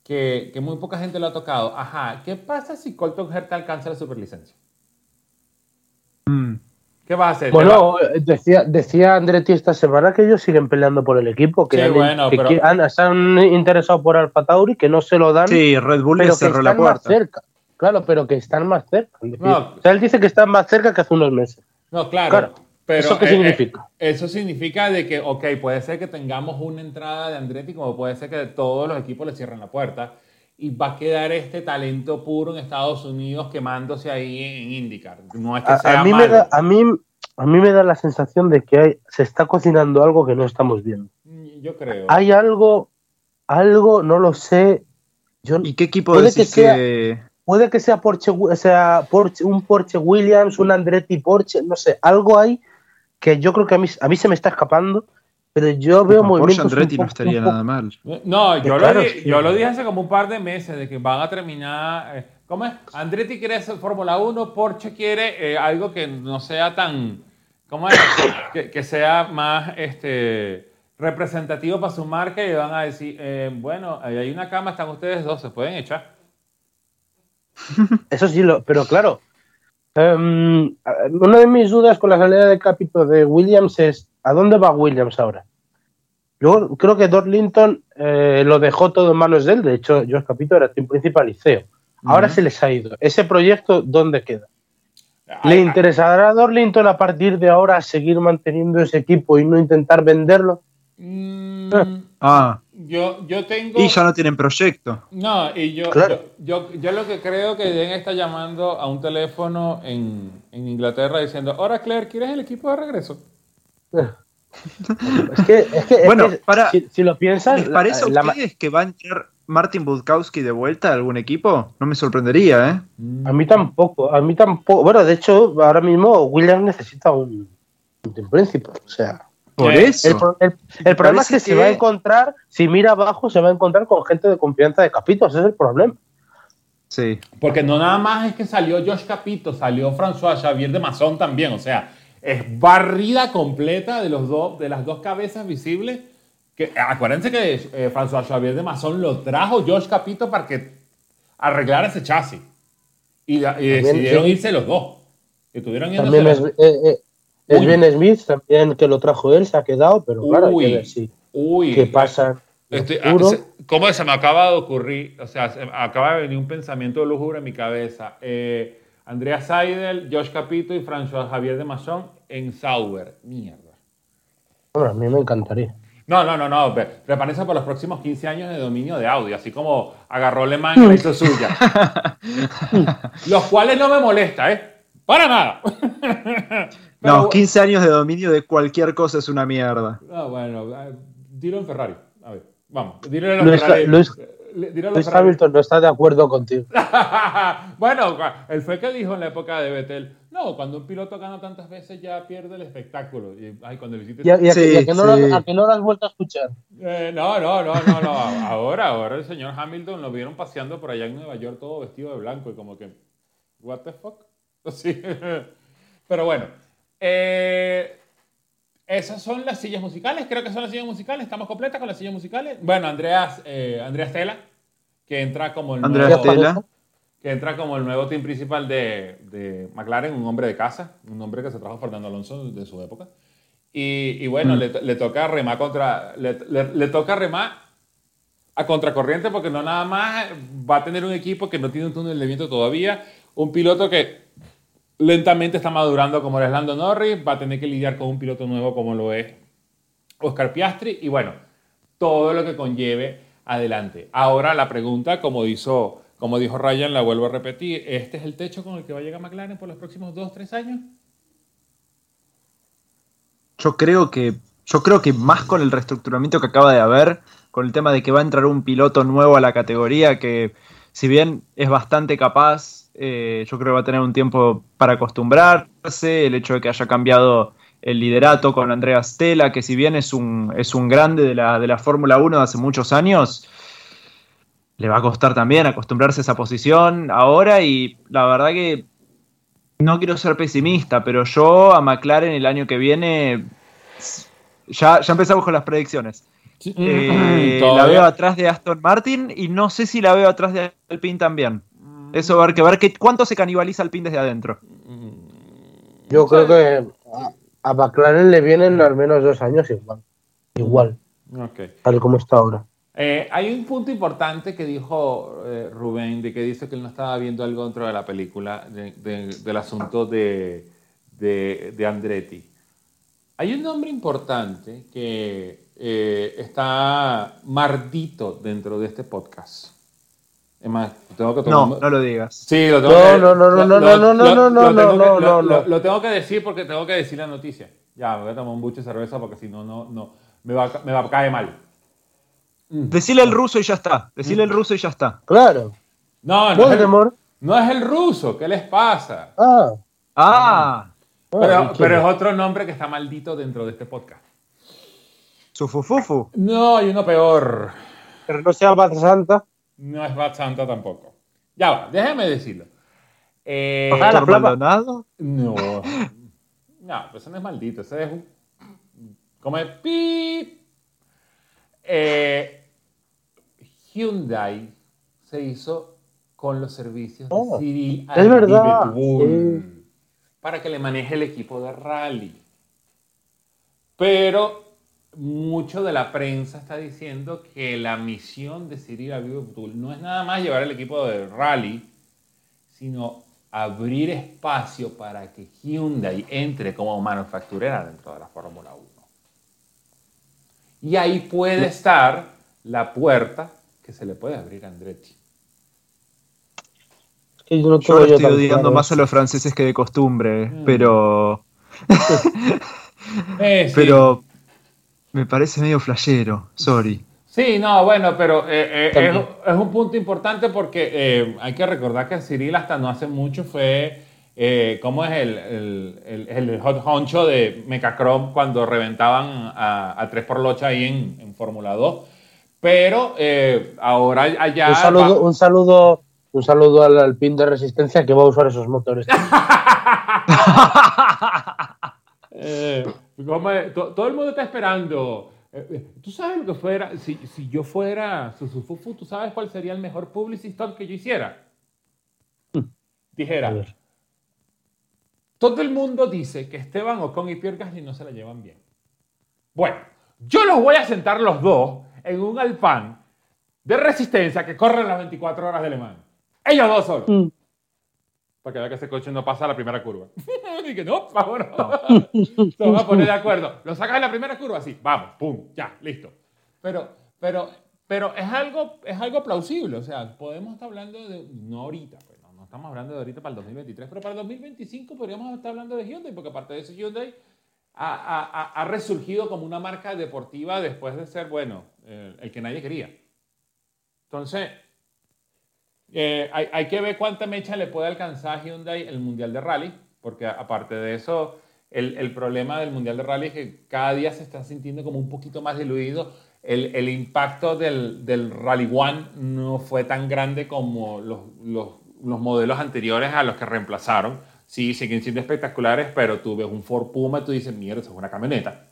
que, que muy poca gente lo ha tocado. Ajá, ¿qué pasa si Colton Herta alcanza la superlicencia? Mm. ¿Qué va a hacer? Bueno, decía, decía Andretti esta semana que ellos siguen peleando por el equipo, que, Sí, han, bueno, que pero- qui- han- se han interesado por Alfa Tauri, que no se lo dan, Sí, Red Bull le pero que cerró la están más puerta. cerca. Claro, pero que están más cerca. Es decir, No. o sea, él dice que están más cerca que hace unos meses. No, claro. Claro, Pero, ¿eso qué eh, significa? eh, eso significa de que, ok, puede ser que tengamos una entrada de Andretti, como puede ser que todos los equipos le cierren la puerta y va a quedar este talento puro en Estados Unidos quemándose ahí en IndyCar. No es que A, sea a mí me malo. da, a, mí, a mí me da la sensación de que hay, se está cocinando algo que no estamos viendo. Yo creo. Hay algo, algo, no lo sé. Yo, ¿Y qué equipo puede decís que sea- que...? Puede que sea, Porsche, sea Porsche, un Porsche Williams, un Andretti Porsche, no sé, algo hay que yo creo que a mí, a mí se me está escapando, pero yo veo No, Porsche movimientos un Andretti no poco- estaría un poco- nada mal. No, yo, Claro, lo, di- sí. yo lo dije hace como un par de meses de que van a terminar. eh, ¿Cómo es? Andretti quiere hacer Fórmula uno, Porsche quiere eh, algo que no sea tan. ¿Cómo es? que, que sea más este, representativo para su marca y van a decir: eh, bueno, ahí hay una cama, están ustedes dos, se pueden echar. Eso sí, lo, pero claro, em, una de mis dudas con la salida de Capito de Williams es ¿a dónde va Williams ahora? Yo creo que Dorlington eh, lo dejó todo en manos de él, de hecho, Josh Capito era team principal y C E O. Ahora Ujú. se les ha ido. ¿Ese proyecto dónde queda? ¿Le Ay, interesará a Dorlington a partir de ahora seguir manteniendo ese equipo y no intentar venderlo? mm, Ah, yo, yo tengo. y ya no tienen proyecto. No, y yo, Claro. yo, yo, yo lo que creo que Den está llamando a un teléfono en, en Inglaterra diciendo: ahora Claire, ¿quieres el equipo de regreso? Es que, es que, es Bueno, que para- si, si lo piensas, ¿Les parece a la- la- ustedes que va a entrar Martin Budkowski de vuelta a algún equipo? No me sorprendería, ¿eh? a mí tampoco, a mí tampoco. Bueno, de hecho, ahora mismo Williams necesita un, un team principal. O sea, Por Eh, eso. el, pro- el- el Me problema es que, parece se va a encontrar, si mira abajo, se va a encontrar con gente de confianza de Capito. Ese es el problema. Sí. Porque no nada más es que salió Josh Capito, salió François Xavier de Masson también. O sea, es barrida completa de, los dos, de las dos cabezas visibles. Que, acuérdense que eh, François Xavier de Masson lo trajo Josh Capito para que arreglara ese chasis. Y, y decidieron sí. irse los dos. Y tuvieron yéndose También los- es, eh, eh, es Uy. Ben Smith, también que lo trajo él, se ha quedado, pero claro, hay que ver si, uy. qué pasa. en el Estoy- ah, futuro. se- ¿Cómo se me acaba de ocurrir? O sea, se me acaba de venir un pensamiento lúgubre en mi cabeza. Eh, Andrea Seidel, Josh Capito y François Xavier de Masson en Sauber. Mierda. Bueno, a mí me encantaría. No, no, no, no. pre- Prepárense por los próximos quince años de dominio de Audi, así como agarró Le Mans y la hizo suya. Los cuales no me molesta, ¿eh? Para nada. Pero- No, quince años de dominio de cualquier cosa es una mierda. Ah, bueno, eh, dilo en Ferrari. A ver, vamos. Dilo en los Luis, Ferrari. Luis- Le- dilo en los Luis Ferrari. Hamilton no está de acuerdo contigo. Bueno, él fue que dijo en la época de Vettel, no, cuando un piloto gana tantas veces ya pierde el espectáculo. Y, ay, cuando le hiciste... Y a, y a Sí, que, y a que no sí. lo, a que no lo has vuelto a escuchar. Eh, no, no, no, no, no. Ahora, ahora el señor Hamilton lo vieron paseando por allá en Nueva York todo vestido de blanco y como que, what the fuck? Sí. Pero bueno, eh, esas son las sillas musicales, creo que son las sillas musicales, estamos completas con las sillas musicales. Bueno, Andreas, eh, Andrea Stella, que entra como el Andrea nuevo, Stella. que entra como el nuevo team principal de, de McLaren, un hombre de casa, un hombre que se trajo Fernando Alonso de su época. Y, y bueno, Mm. le, le toca remar contra. Le, le- le toca remar a contracorriente porque no nada más va a tener un equipo que no tiene un túnel de viento todavía, un piloto que lentamente está madurando como es Lando Norris, va a tener que lidiar con un piloto nuevo como lo es Oscar Piastri y bueno, todo lo que conlleve adelante. Ahora la pregunta, como dijo, como dijo Ryan, la vuelvo a repetir, ¿este es el techo con el que va a llegar McLaren por los próximos dos, tres años? Yo creo que, yo creo que más con el reestructuramiento que acaba de haber, con el tema de que va a entrar un piloto nuevo a la categoría que, si bien es bastante capaz, eh, yo creo que va a tener un tiempo para acostumbrarse. El hecho de que haya cambiado el liderato con Andrea Stella, que si bien es un, es un grande de la, de la Fórmula uno de hace muchos años, le va a costar también acostumbrarse a esa posición ahora. Y la verdad que no quiero ser pesimista, pero yo a McLaren el año que viene, ya, ya empezamos con las predicciones. Eh, la Todavía. veo atrás de Aston Martin y no sé si la veo atrás de Alpine también. Eso va a haber que ver que, cuánto se canibaliza Alpine desde adentro. Yo creo que a, a McLaren le vienen al menos dos años igual. Igual, Ok. tal como está ahora. Eh, hay un punto importante que dijo eh, Rubén, de que dice que él no estaba viendo algo dentro de la película, de- de- del asunto de, de, de Andretti. Hay un nombre importante que eh, está mardito dentro de este podcast. Es más, tengo que tomar... No, no lo digas. Sí, lo tengo No, que... no, no, lo- no, lo- no, no, lo- no, lo no, tengo no, que- no, lo- no, lo- no. Lo tengo que decir porque tengo que decir la noticia. Ya, me voy a tomar un buche de cerveza porque si no, no, no, me va, a- me va a caer mal. Decile el ruso y ya está. Decile el ruso y ya está. Claro. No, no es, el, Voldemort. no es el ruso, ¿qué les pasa? Ah. Ah, Pero, ah, pero es otro nombre que está maldito dentro de este podcast. Sufufufu. No, hay uno peor. Pero no sea Bad Santa. No es Bad Santa tampoco. Ya va, déjame decirlo. Eh, Ojalá. Héctor flapa. Maldonado. no. No, pues ese no es maldito. Ese es un... Como es pip. Eh, Hyundai se hizo con los servicios de Oh, Cyril es verdad, Abiteboul para que le maneje el equipo de rally. Pero mucho de la prensa está diciendo que la misión de Cyril Abiteboul no es nada más llevar el equipo de rally, sino abrir espacio para que Hyundai entre como manufacturera dentro de la Fórmula uno. Y ahí puede estar la puerta que se le puede abrir a Andretti. Que yo no Yo tengo ahora yo estoy tan odiando claro. más a los franceses que de costumbre, Mm. pero. Eh, sí. Pero. Me parece medio flashero, sorry. Sí, no, bueno, pero eh, eh, También. es, es un punto importante porque eh, hay que recordar que Cyril hasta no hace mucho fue, eh, ¿cómo es el, el, el, el hot honcho de Mecacrom cuando reventaban a, a tres por locha ahí en, en Fórmula dos? Pero eh, ahora allá... Un saludo, va- un saludo, un saludo al Alpine de Resistencia que va a usar esos motores. Eh, ¿cómo es? To- todo el mundo está esperando. Eh, eh, ¿Tú sabes lo que fuera? Si, si yo fuera Suzufufu, ¿tú sabes cuál sería el mejor publicity stunt que yo hiciera? A Dijera, ver. todo el mundo dice que Esteban Ocon y Pierre Gasly no se la llevan bien. Bueno, yo los voy a sentar los dos en un Alpine de resistencia que corre las veinticuatro horas de Le Mans. Ellos dos solos. Mm. Para que vea que ese coche no pasa a la primera curva. Y que no, por favor, no. Se van a poner de acuerdo. Lo sacas en la primera curva, sí, vamos, pum, ya, listo. Pero, pero, pero es algo, es algo plausible. O sea, podemos estar hablando de, no ahorita, pues, no, no estamos hablando de ahorita para el dos mil veintitrés, pero para el dos mil veinticinco podríamos estar hablando de Hyundai, porque aparte de eso, Hyundai ha, ha- ha- ha resurgido como una marca deportiva después de ser, bueno, eh, el que nadie quería. Entonces, eh, hay, hay que ver cuánta mecha le puede alcanzar a Hyundai el Mundial de Rally, porque a- aparte de eso, el, el problema del Mundial de Rally es que cada día se está sintiendo como un poquito más diluido. El, el impacto del, del Rally One no fue tan grande como los, los, los modelos anteriores a los que reemplazaron. Sí, siguen siendo espectaculares, pero tú ves un Ford Puma y tú dices, mierda, eso es una camioneta.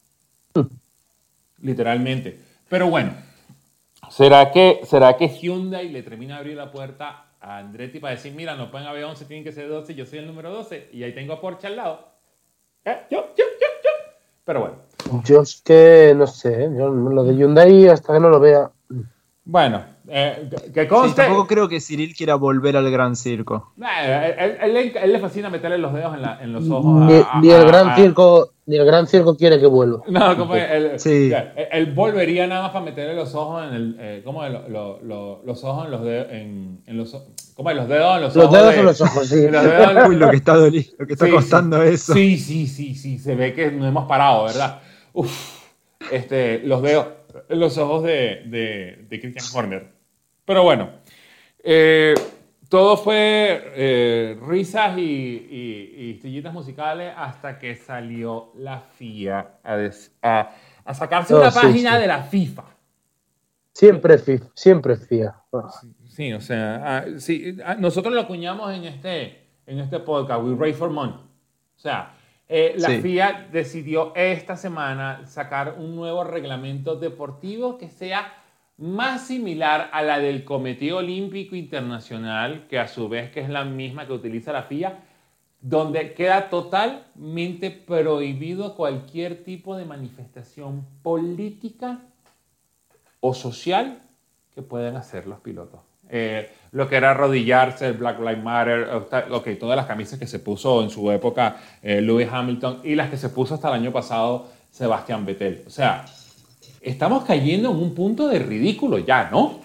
Literalmente. Pero bueno, ¿será que, ¿será que Hyundai le termina de abrir la puerta a Andretti para decir, mira, no pueden haber once, tienen que ser doce, yo soy el número doce y ahí tengo a Porsche al lado? ¿Eh? Yo, yo, yo, yo. Pero bueno. Yo es que no sé, ¿eh? Yo lo de Hyundai hasta que no lo vea. Bueno, eh, que- que Sí, conste... tampoco creo que Cyril quiera volver al gran circo. Eh, él, él- él- él le fascina meterle los dedos en, la- en los ojos. a- Ni, a- ni el a- gran a- circo, ni el gran circo quiere que vuelva. No, como él, Sí. ya, él- él volvería nada más para meterle los ojos en el, eh, ¿cómo es? Lo- lo- lo- los ojos en los dedos, en, en los, ¿cómo es? Los dedos en los, Los ojos. dedos de- en los ojos, sí. los dedos en los- Uy, lo que está, doli- lo que está Sí, costando sí. eso. Sí, sí, sí, sí, se ve que no hemos parado, ¿verdad? Uf, este, los dedos, los ojos de, de, de Christian Horner. Pero bueno, eh, todo fue eh, risas y, y, y estrellitas musicales hasta que salió la F I A a, des- a, a sacarse Oh, una sí, página sí. de la FIFA. Siempre FIF, siempre FIA. Sí, o sea, ah, sí, ah, nosotros lo acuñamos en este, en este podcast, We Race for Money. O sea, Eh, la Sí. F I A decidió esta semana sacar un nuevo reglamento deportivo que sea más similar a la del Comité Olímpico Internacional, que a su vez que es la misma que utiliza la F I A, donde queda totalmente prohibido cualquier tipo de manifestación política o social que puedan hacer los pilotos. Eh, lo que era arrodillarse, el Black Lives Matter, okay, todas las camisas que se puso en su época eh, Lewis Hamilton y las que se puso hasta el año pasado Sebastián Vettel. O sea, estamos cayendo en un punto de ridículo ya, ¿no?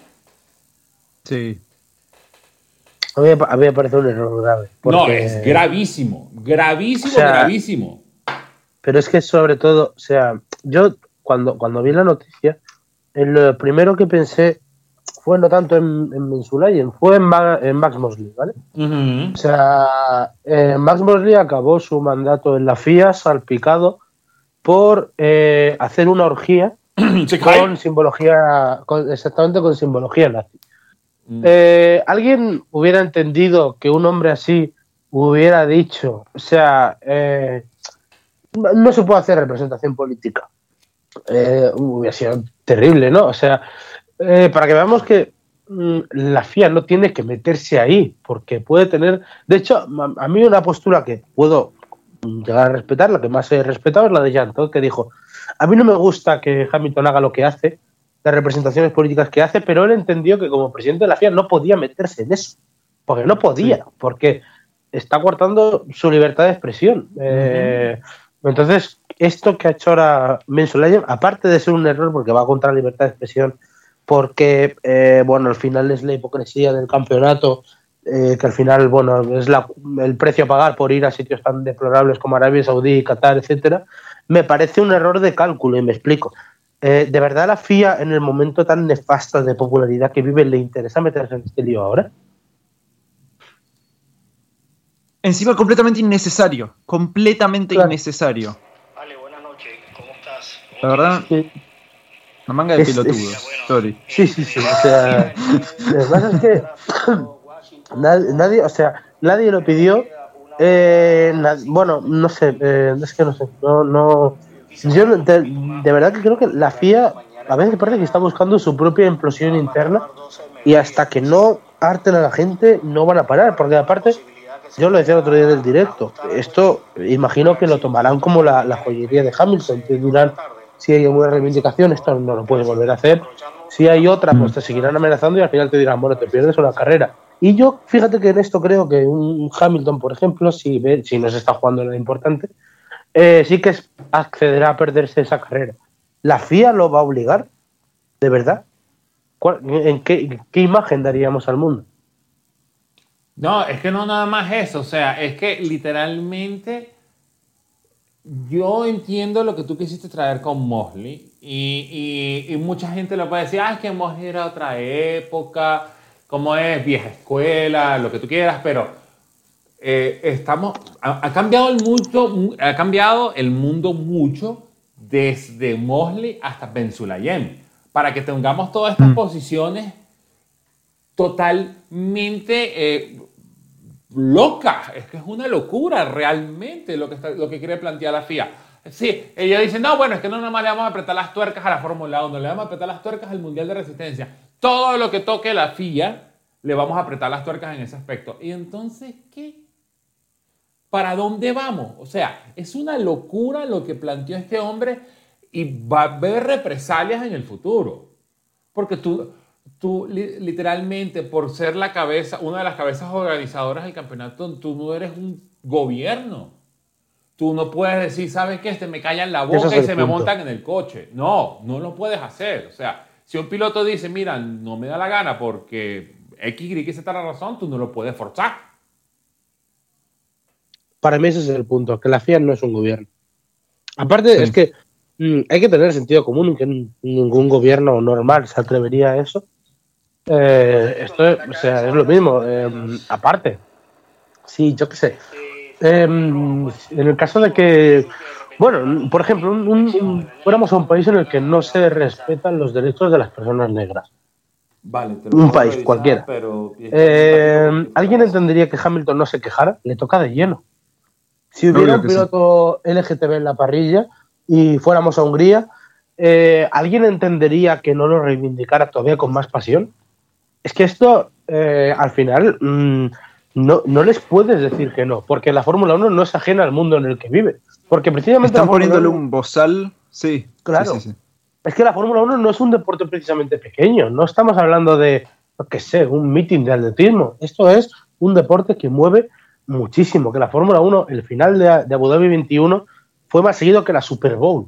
Sí. A mí, a mí me parece un error grave. Porque... No, es gravísimo, gravísimo, O sea, gravísimo. Pero es que sobre todo, o sea, yo cuando, cuando vi la noticia, lo primero que pensé fue no tanto en, en Mensulayen, fue en, Ma, en Max Mosley, ¿vale? Uh-huh. O sea, eh, Max Mosley acabó su mandato en la F I A salpicado por eh, hacer una orgía con simbología, con, exactamente con simbología nazi. Mm. Eh, ¿Alguien hubiera entendido que un hombre así hubiera dicho, o sea, eh, no se puede hacer representación política? Eh, hubiera sido terrible, ¿no? O sea, eh, para que veamos que mmm, la F I A no tiene que meterse ahí, porque puede tener... De hecho, a, a mí una postura que puedo llegar a respetar, la que más he respetado es la de Jean Todt, que dijo, a mí no me gusta que Hamilton haga lo que hace, las representaciones políticas que hace, pero él entendió que como presidente de la F I A no podía meterse en eso, porque no podía, sí. porque está cortando su libertad de expresión. Uh-huh. Eh, entonces, esto que ha hecho ahora Mensulayen, aparte de ser un error porque va contra la libertad de expresión, porque, eh, bueno, al final es la hipocresía del campeonato, eh, que al final, bueno, es la, el precio a pagar por ir a sitios tan deplorables como Arabia Saudí, Qatar, etcétera, me parece un error de cálculo, y me explico. Eh, ¿De verdad a la F I A, en el momento tan nefasto de popularidad que vive, le interesa meterse en este lío ahora? Encima completamente innecesario, completamente claro. innecesario. Vale, buenas noches, ¿cómo estás? ¿Cómo la verdad, sí. Una manga de es, pelotudos. Es, Sorry. Sí, sí, sí. O sea, lo que pasa es que nadie, nadie, o sea, nadie lo pidió. Eh, nad, bueno, no sé, eh, es que no sé, no, no. Yo de, de verdad que creo que la F I A a veces parece que está buscando su propia implosión interna y hasta que no harten a la gente no van a parar, porque aparte, yo lo decía el otro día del directo, esto imagino que lo tomarán como la, la joyería de Hamilton, que dirán, si hay alguna reivindicación, esto no lo puedes volver a hacer, si hay otra, pues te seguirán amenazando y al final te dirán, bueno, te pierdes una carrera. Y yo, fíjate que en esto creo que un Hamilton, por ejemplo, si, ve, si no se está jugando nada importante, eh, sí que es, accederá a perderse esa carrera. ¿La F I A lo va a obligar? ¿De verdad? ¿Cuál, en qué, qué imagen daríamos al mundo? No, es que no nada más eso. O sea, es que literalmente yo entiendo lo que tú quisiste traer con Mosley y, y, y mucha gente lo puede decir, ah, es que Mosley era otra época, como es vieja escuela, lo que tú quieras, pero eh, estamos, ha, ha, cambiado el mundo, ha cambiado el mundo mucho desde Mosley hasta Mensulayen, para que tengamos todas estas mm. posiciones totalmente eh, locas. Es que es una locura realmente lo que, está, lo que quiere plantear la F I A. Sí, ellos dicen, no, bueno, es que no nada más le vamos a apretar las tuercas a la Fórmula uno, le vamos a apretar las tuercas al Mundial de Resistencia. Todo lo que toque la F I A, le vamos a apretar las tuercas en ese aspecto. ¿Y entonces qué? ¿Para dónde vamos? O sea, es una locura lo que planteó este hombre y va a haber represalias en el futuro. Porque tú, tú li, literalmente, por ser la cabeza, una de las cabezas organizadoras del campeonato, tú no eres un gobierno. Tú no puedes decir, ¿sabes qué? Este me callan la boca y se punto. me montan en el coche. No, no lo puedes hacer. O sea, si un piloto dice, mira, no me da la gana porque X, Y, Z la razón, tú no lo puedes forzar. Para mí ese es el punto, que la F I A no es un gobierno. Aparte, sí. es que mmm, hay que tener sentido común, que ningún gobierno normal se atrevería a eso. Eh, esto, o sea, es lo mismo. Eh, aparte, sí, yo qué sé. Eh, en el caso de que, bueno, por ejemplo, un, un, un, fuéramos a un país en el que no se respetan los derechos de las personas negras. Vale, te lo un país revisar, cualquiera. Pero eh, ¿Alguien entendería que Hamilton no se quejara? Le toca de lleno. Si hubiera Obvio un que sí. piloto L G T B en la parrilla y fuéramos a Hungría, eh, ¿alguien entendería que no lo reivindicara todavía con más pasión? Es que esto, eh, al final, mmm, no, no les puedes decir que no, porque la Fórmula uno no es ajena al mundo en el que vive. Porque precisamente Están la Fórmula poniéndole uno, un bozal. Sí, claro, sí, sí, sí. es que la Fórmula uno no es un deporte precisamente pequeño, no estamos hablando de, yo qué sé, un meeting de atletismo. Esto es un deporte que mueve muchísimo, que la Fórmula uno, el final de, de Abu Dhabi veintiuno, fue más seguido que la Super Bowl.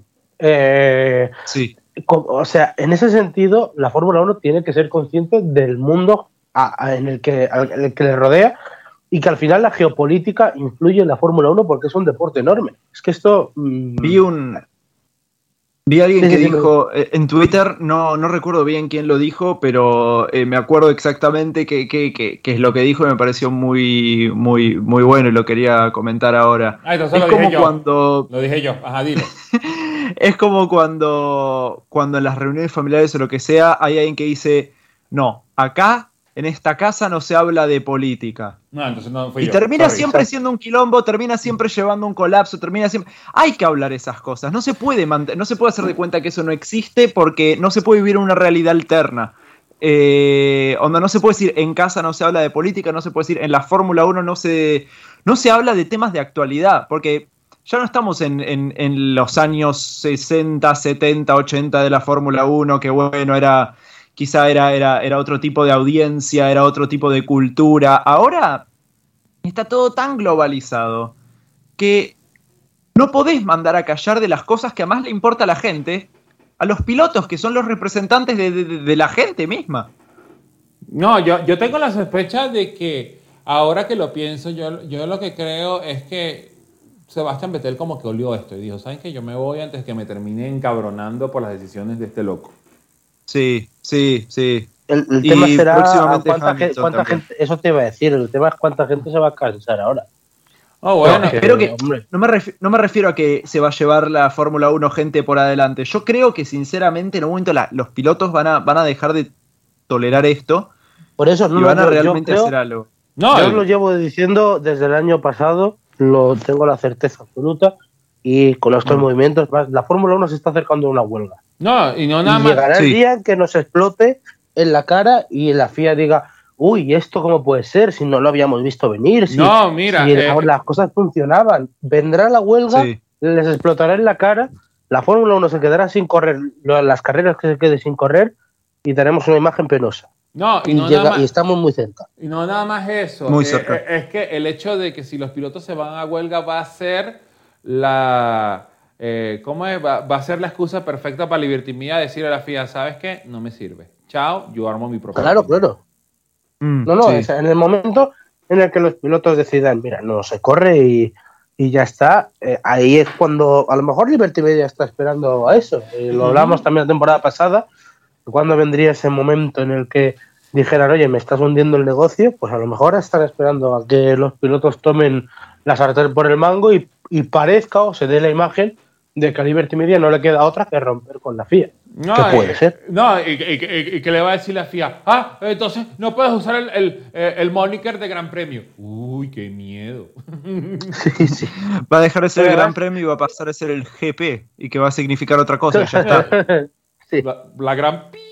Eh, Sí. O sea, en ese sentido, la Fórmula uno tiene que ser consciente del mundo a, a, en, el que, al, en el que le rodea y que al final la geopolítica influye en la Fórmula uno porque es un deporte enorme. Es que esto... Mmm... Vi un... Vi a alguien Sí, que sí, sí, dijo, eh, en Twitter, no, no recuerdo bien quién lo dijo, pero eh, me acuerdo exactamente qué que, que, que es lo que dijo y me pareció muy, muy, muy bueno y lo quería comentar ahora. Ah, entonces Es lo como dije yo. cuando... Lo dije yo. Ajá, dilo. Es como cuando, cuando en las reuniones familiares o lo que sea, hay alguien que dice, no, acá, en esta casa no se habla de política. No, entonces no fui Y yo. termina Sorry. siempre siendo un quilombo, termina siempre llevando un colapso, termina siempre... Hay que hablar esas cosas, no se puede mant- no se puede hacer de cuenta que eso no existe porque no se puede vivir una realidad alterna. Eh, onda, no se puede decir en casa no se habla de política, no se puede decir en la Fórmula uno no se, no se habla de temas de actualidad, porque ya no estamos en, en, en los años sesenta, setenta, ochenta de la Fórmula uno, que bueno, era... Quizá era, era, era otro tipo de audiencia, era otro tipo de cultura. Ahora está todo tan globalizado que no podés mandar a callar de las cosas que a más le importa a la gente, a los pilotos que son los representantes de, de, de la gente misma. No, yo, yo tengo la sospecha de que ahora que lo pienso, yo, yo lo que creo es que Sebastián Vettel como que olió esto y dijo, ¿saben qué? Yo me voy antes que me termine encabronando por las decisiones de este loco. Sí, sí, sí. El, el Y tema será próximamente cuánta, Hamilton gente, cuánta también. gente, eso te iba a decir, el tema es cuánta gente se va a cansar ahora. Oh, bueno. No, espero que, hombre. no, me refi- no me refiero a que se va a llevar la Fórmula uno gente por adelante. Yo creo que sinceramente en un momento la- los pilotos van a, van a dejar de tolerar esto Por eso no y van a yo- yo realmente creo- hacer algo. No, Yo el- lo llevo diciendo desde el año pasado, lo tengo la certeza absoluta, y con estos Mm. movimientos, más- la Fórmula uno se está acercando a una huelga. no, y no nada y más. llegará sí. el día en que nos explote en la cara y la F I A diga, uy, ¿esto cómo puede ser? Si no lo habíamos visto venir, si, No, mira, si eh, ahora las cosas funcionaban. Vendrá la huelga, Sí. les explotará en la cara, la Fórmula uno se quedará sin correr, lo- las carreras que se quede sin correr, y tenemos una imagen penosa. No, y Y, no llega- nada más. y estamos muy cerca. Y no nada más eso. Muy eh, cerca. eh, es que el hecho de que si los pilotos se van a huelga va a ser la. Eh, ¿Cómo es? Va, va a ser la excusa perfecta para Liberty decir a la F I A, ¿sabes qué? No me sirve. Chao, yo armo mi propio. Claro, equipo". claro. Mm, No, no, sí. es en el momento en el que los pilotos decidan, mira, no se corre y, y ya está, eh, ahí es cuando a lo mejor Liberty Media está esperando a eso. Eh, lo Ujú. hablamos también la temporada pasada, cuando vendría ese momento en el que dijeran, oye, me estás hundiendo el negocio, pues a lo mejor están esperando a que los pilotos tomen la sartén por el mango y, y parezca o se dé la imagen de que a Liberty Media no le queda otra que romper con la F I A. No, ¿Qué puede y- ser? No, y, y- y- y que le va a decir la F I A, ah, entonces no puedes usar el, el, eh, el moniker de Gran Premio. Uy, qué miedo. Sí, sí. Va a dejar de ser el Pero Gran además- Premio y va a pasar a ser el G P y que va a significar otra cosa. y ya está. Sí. La, la gran pi.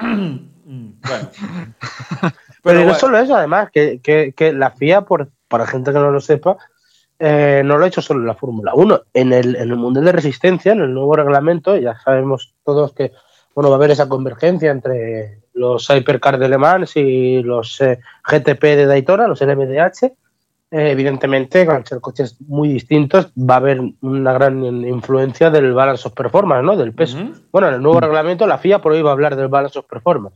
Mm, bueno. Pero, y no bueno. solo eso, además, que, que, que la F I A, por, para gente que no lo sepa, eh, no lo ha hecho solo en la Fórmula uno. En el, en el Mundial de Resistencia, en el nuevo reglamento, ya sabemos todos que bueno, va a haber esa convergencia entre los Hypercar de Le Mans y los eh, G T P de Daytona, los L M D H. Eh, evidentemente, al ser coches muy distintos, va a haber una gran influencia del balance of performance, ¿no? Del peso. Ujú. Bueno, en el nuevo reglamento, la F I A prohíbe hablar del balance of performance.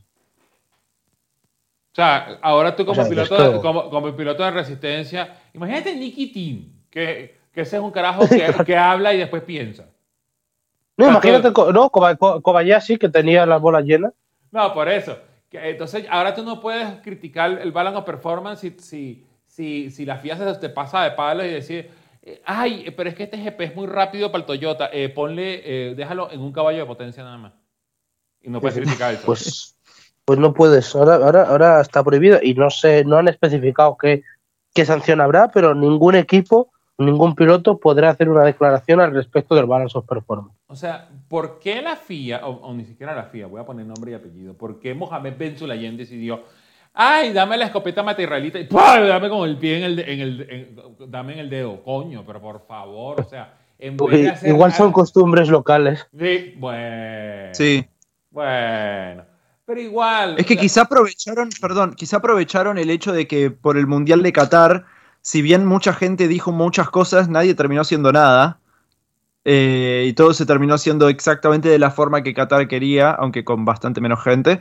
O sea, ahora tú como, O sea, piloto, esto- de, como, como piloto de resistencia, imagínate Nicky Team, que, que ese es un carajo que, que habla y después piensa. No, Tanto- imagínate, co- no, Koba- Ko- Kobayashi, que tenía las bolas llenas. No, por eso. Que, entonces, ahora tú no puedes criticar el balance of performance si, si, si, si la F I A se te pasa de palos y decir, eh, ay, pero es que este G P es muy rápido para el Toyota, eh, ponle, eh, déjalo en un caballo de potencia nada más. Y no puedes criticar eso. Pues, pues no puedes. Ahora, ahora, ahora está prohibido y no sé, no han especificado qué, qué sanción habrá, pero ningún equipo ningún piloto podrá hacer una declaración al respecto del Balance of Performance. O sea, ¿por qué la F I A, o, o ni siquiera la F I A, voy a poner nombre y apellido, por qué Mohamed Ben Sulayem decidió, ay, dame la escopeta materialista y ¡pah! Dame con el pie en el, en el en, dame en el dedo, coño, pero por favor, o sea, en vez de hacer Igual son algo- costumbres locales. Sí, bueno. Sí. Bueno. Pero igual. Es que la- quizá aprovecharon, perdón, quizá aprovecharon el hecho de que por el Mundial de Qatar, si bien mucha gente dijo muchas cosas, nadie terminó haciendo nada. Eh, y todo se terminó haciendo exactamente de la forma que Qatar quería, aunque con bastante menos gente.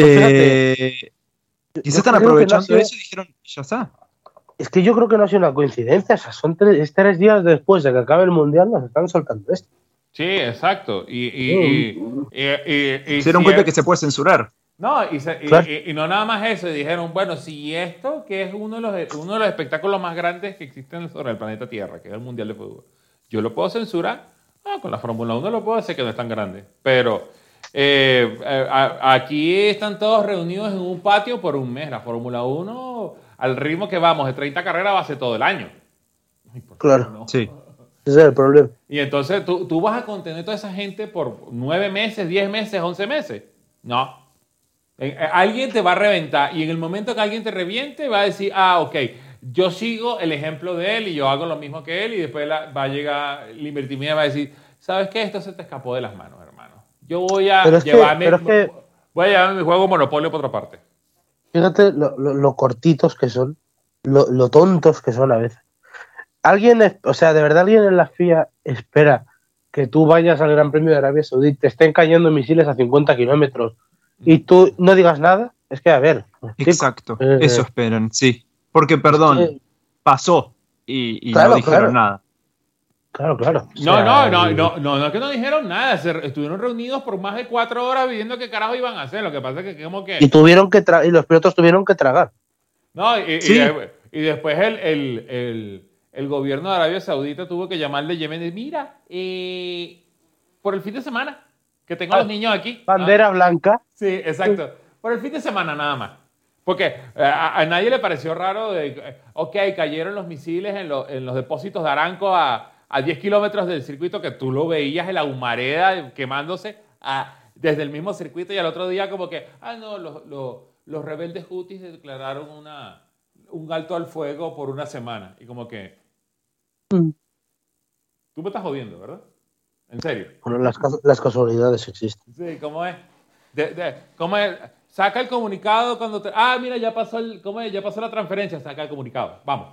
Eh, quizá Yo están creo que no ha aprovechando sido- eso y dijeron, ya está. Es que yo creo que no ha sido una coincidencia. O sea, son tres, es tres días después de que acabe el Mundial, nos están soltando esto. Sí, exacto. Y, y, y, y- y- y Se dieron si cuenta es- que se puede censurar. No, y, se- y- Claro. y- y no nada más eso. Y dijeron, bueno, si esto, que es uno de, los, uno de los espectáculos más grandes que existen sobre el planeta Tierra, que es el Mundial de Fútbol, yo lo puedo censurar, ah, con la Fórmula uno lo puedo hacer, que no es tan grande. Pero eh, eh, a- aquí están todos reunidos en un patio por un mes. La Fórmula uno, al ritmo que vamos, de treinta carreras, va a ser todo el año. Ay, por Claro. favor, no. Sí. Ese es el problema. Y entonces tú, tú vas a contener toda esa gente por nueve meses, diez meses, once meses. No. Eh, eh, Alguien te va a reventar y en el momento que alguien te reviente va a decir, ah, ok, yo sigo el ejemplo de él y yo hago lo mismo que él y después la- va a llegar Liberty Media y va a decir, ¿sabes qué? Esto se te escapó de las manos, hermano. Yo voy a Pero es que- llevarme, pero es que- voy a llevarme mi juego Monopolio por otra parte. Fíjate lo, lo- lo cortitos que son, lo, lo tontos que son a veces. Alguien, es- o sea, de verdad alguien en la F I A espera que tú vayas al Gran Premio de Arabia Saudí, te estén cayendo misiles a cincuenta kilómetros y tú no digas nada. Es que, a ver, chico, Exacto. eh, Eso esperan, sí. Porque, perdón, es que- pasó y, y Claro, no dijeron claro. nada. claro, claro. O No, sea, no, no, y- no, no, no es que no dijeron nada, se re- estuvieron reunidos por más de cuatro horas viendo qué carajo iban a hacer. Lo que pasa es que como que... Y tuvieron que tra- y los pilotos tuvieron que tragar. No, y, y Sí. de- y después el, el, el, el gobierno de Arabia Saudita tuvo que llamarle a Yemen y mira, eh, por el fin de semana, que tengo a los niños aquí. Bandera blanca. Ah, sí, exacto. Por el fin de semana nada más. Porque eh, a, a nadie le pareció raro de, eh, ok, cayeron los misiles en, lo- en los depósitos de Aramco a, a diez kilómetros del circuito que tú lo veías en la humareda quemándose a- desde el mismo circuito y al otro día como que, ah, no, los, los, los rebeldes hutis declararon una, un alto al fuego por una semana. Y como que, Mm. tú me estás jodiendo, ¿verdad? En serio. Bueno, las, cas- las casualidades existen. Sí, ¿cómo es? De- de- ¿Cómo es? Saca el comunicado cuando te... Ah, mira, ya pasó, el, ¿cómo es? Ya pasó la transferencia, saca el comunicado. Vamos.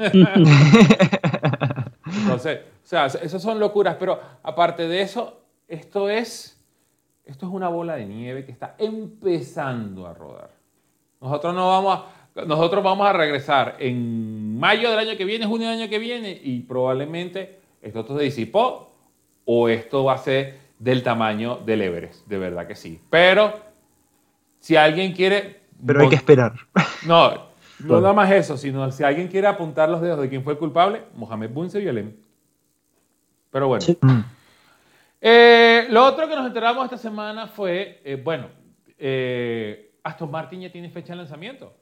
Entonces, o sea, esas son locuras, pero aparte de eso, esto es, esto es una bola de nieve que está empezando a rodar. Nosotros no vamos a, nosotros vamos a regresar en mayo del año que viene, junio del año que viene, y probablemente esto se disipó o esto va a ser del tamaño del Everest, de verdad que sí. Pero si alguien quiere... Pero hay que esperar. No, no nada más eso, sino si alguien quiere apuntar los dedos de quién fue el culpable, Mohamed Ben Sulayem. Pero bueno. Sí. Mm. Eh, lo otro que nos enteramos esta semana fue, eh, bueno, eh, Aston Martin ya tiene fecha de lanzamiento.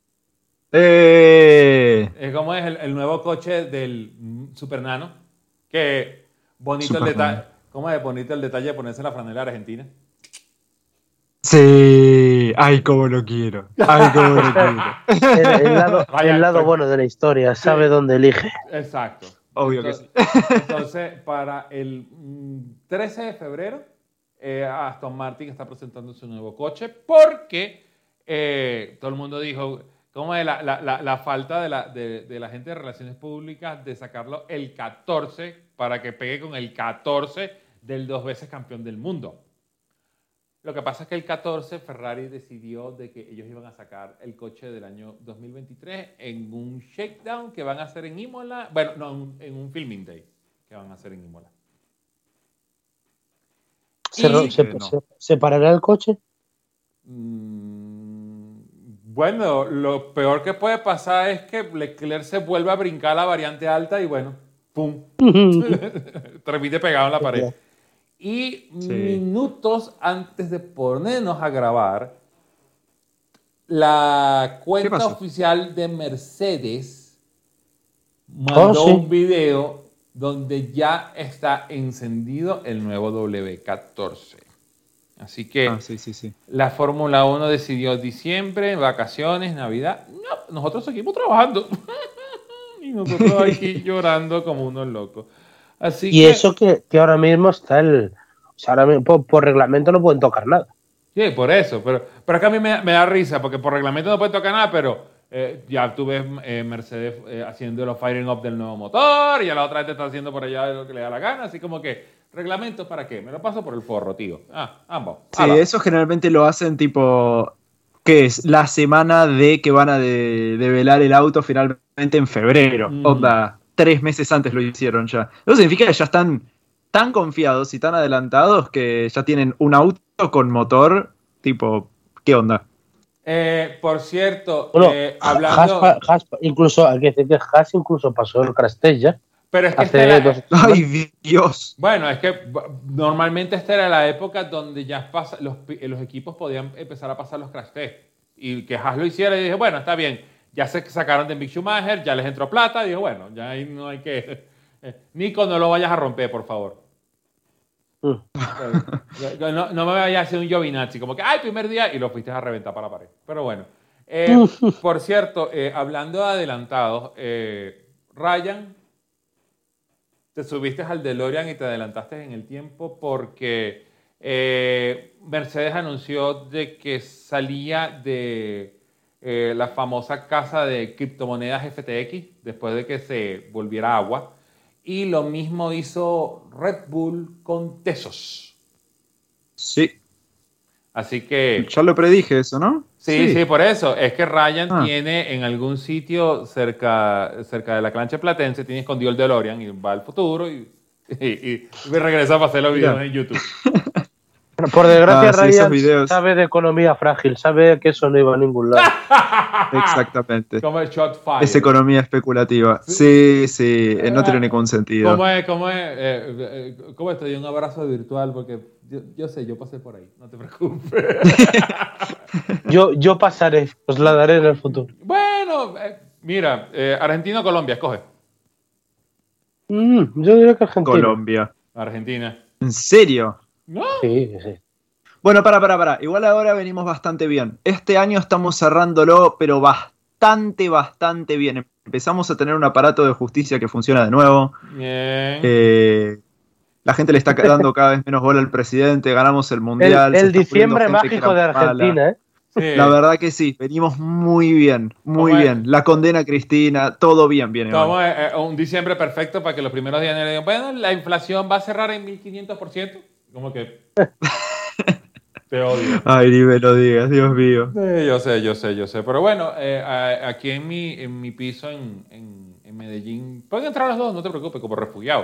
Eh, Es como es el, el nuevo coche del mm, Super Nano, que bonito el Super detalle, Nano. ¿cómo es bonito el detalle de ponerse la franela argentina? sí. Ay, cómo lo quiero. Ay, cómo lo quiero. El, el lado, Vaya, el lado pues. bueno de la historia, sabe dónde elige. Exacto. Obvio que entonces, Entonces, para el mm, trece de febrero, eh, Aston Martin está presentando su nuevo coche porque eh, todo el mundo dijo, ¿cómo es la, la- la- la falta de la, de, de la gente de Relaciones Públicas de sacarlo el catorce para que pegue con el catorce del dos veces campeón del mundo? Lo que pasa es que el catorce Ferrari decidió de que ellos iban a sacar el coche del año dos mil veintitrés en un shakedown que van a hacer en Imola, bueno, no, en un, en un filming day que van a hacer en Imola. ¿Se, ro- Y- se- no. se- ¿Se parará el coche? Mm, bueno, lo peor que puede pasar es que Leclerc se vuelva a brincar la variante alta y bueno, ¡pum! Termine pegado en la pared. Y Sí. minutos antes de ponernos a grabar, la cuenta pasó? oficial de Mercedes mandó Oh, sí. un video donde ya está encendido el nuevo W catorce. Así que Ah, sí, sí, sí. la Fórmula uno decidió diciembre, vacaciones, Navidad. No, nosotros seguimos trabajando. Y nosotros aquí llorando como unos locos. Así Y que, eso que, que ahora mismo está el. O sea, ahora mismo por, por reglamento no pueden tocar nada. sí, por eso. Pero, pero acá a mí me, me da risa, porque por reglamento no puede tocar nada, pero eh, ya tú ves eh, Mercedes eh, haciendo los firing up del nuevo motor, y ya la otra gente está haciendo por allá lo que le da la gana. Así como que, ¿reglamento para qué? Me lo paso por el forro, tío. Ah, ambos. Sí, Ala. eso generalmente lo hacen tipo, ¿qué es? La semana de que van a de- develar el auto finalmente en febrero. Mm. Onda, tres meses antes lo hicieron ya. Eso significa que ya están tan confiados y tan adelantados que ya tienen un auto con motor, tipo, ¿qué onda? Eh, por cierto, Bueno, eh, Haas, hablando... pa- Haas pa- incluso, hay que decir que Haas incluso pasó el crash test ya. Pero es que esta Hace era- dos ¡Ay, Dios! Bueno, es que b- normalmente esta era la época donde ya pasa, los, pi- los equipos podían empezar a pasar los crash test. Y que Haas lo hiciera y dije, bueno, está bien. Ya se sacaron de Mick Schumacher, ya les entró plata. Y dije, bueno, ya ahí no hay que... eh, Nico, no lo vayas a romper, por favor. Mm. No, no me vayas a hacer un Giovinazzi, como que, ay, primer día, y lo fuiste a reventar para la pared. Pero bueno. Eh, por cierto, eh, hablando de adelantados, eh, Ryan, te subiste al DeLorean y te adelantaste en el tiempo porque eh, Mercedes anunció de que salía de eh, la famosa casa de criptomonedas F T X después de que se volviera agua. Y lo mismo hizo Red Bull con Tesos. Sí, Así que... ya lo predije eso, ¿no? Sí, sí, por eso. Es que Ryan Ah. tiene en algún sitio cerca, cerca de la cancha platense, tiene escondido el DeLorean y va al futuro y, y, y regresa para hacer los Mira. videos en YouTube. Pero por desgracia, Ah, sí, esos Ryan videos. sabe de economía frágil, sabe que eso no iba a ningún lado. Exactamente. Como el shot fire. Es economía especulativa. Sí, sí, eh, no tiene ningún sentido. ¿Cómo es? ¿Cómo es? Eh, eh, eh, ¿Cómo estoy? Un abrazo virtual porque yo, yo sé, yo pasé por ahí. No te preocupes. Yo, yo pasaré, os la daré en el futuro. Bueno, eh, mira, eh, Argentina o Colombia, escoge. Mm, yo diría que Argentina. Colombia. Argentina. ¿En serio? No. Sí, sí. Bueno, para, para, para. Igual ahora venimos bastante bien. Este año estamos cerrándolo, pero bastante, bastante bien. Empezamos a tener un aparato de justicia que funciona de nuevo. Bien. Eh, la gente le está dando cada vez menos bola al presidente. Ganamos el El, mundial. se el está diciembre muriendo gente que mágico de era mala. Argentina, ¿eh? Sí. La verdad que sí, venimos muy bien, muy ¿Cómo es? bien. La condena a Cristina, todo bien viene hoy. Como eh, eh, un diciembre perfecto para que los primeros días de enero digan, bueno, la inflación va a cerrar en mil quinientos por ciento. Como que te odio. Ay, ni me lo digas, Dios mío. Sí, yo sé, yo sé, yo sé. Pero bueno, eh, a- aquí en mi, en mi piso en, en, en Medellín, pueden entrar los dos, no te preocupes, como refugiados.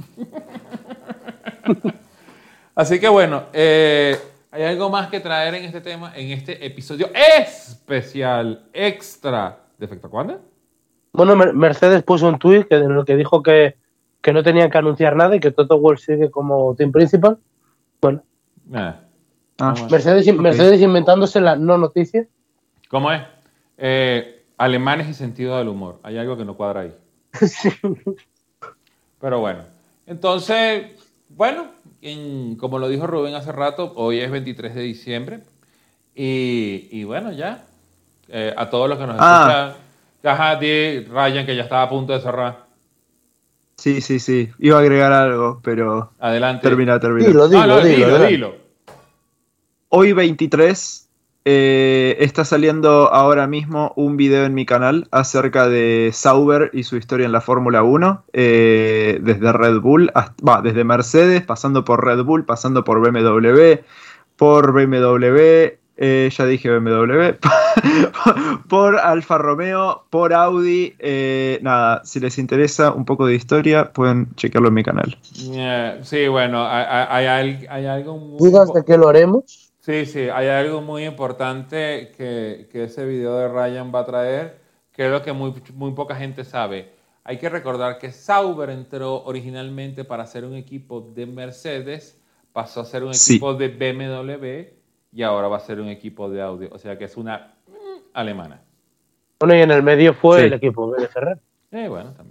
Así que bueno, eh, hay algo más que traer en este tema, en este episodio especial, extra de Efecto Cuanda. Bueno, Mer- Mercedes puso un tuit que, en el que dijo que, que no tenían que anunciar nada y que Toto Wolff sigue como team principal. Bueno, Nah. Ah, ¿Cómo es? Mercedes, Ok. Mercedes inventándose la no noticia. ¿Cómo es? Eh, alemanes y sentido del humor. Hay algo que no cuadra ahí. Sí. Pero bueno. Entonces, bueno, en- como lo dijo Rubén hace rato, hoy es veintitrés de diciembre. Y, y bueno, ya. Eh, a todos los que nos Ah. escuchan. Ajá, di Ryan, que ya estaba a punto de cerrar. sí, sí, sí. Iba a agregar algo, pero Adelante. termina, termina. Dilo, dilo, Ah, no, dilo. dilo, dilo. dilo. Hoy veintitrés eh, está saliendo ahora mismo un video en mi canal acerca de Sauber y su historia en la Fórmula uno, eh, desde Red Bull, hasta- va, desde Mercedes, pasando por Red Bull, pasando por B M W, por B M W, eh, ya dije B M W, por Alfa Romeo, por Audi. eh, nada, si les interesa un poco de historia, pueden chequearlo en mi canal. Eh, sí, bueno, hay, hay- hay al- hay algo muy... ¿Dudas de que lo haremos? Sí, sí, hay algo muy importante que, que ese video de Ryan va a traer, que es lo que muy, muy poca gente sabe. Hay que recordar que Sauber entró originalmente para ser un equipo de Mercedes, pasó a ser un Sí. equipo de B M W y ahora va a ser un equipo de Audi. O sea que es una mm, alemana. Bueno, y en el medio fue Sí. el equipo de Ferrer. Eh, bueno, también.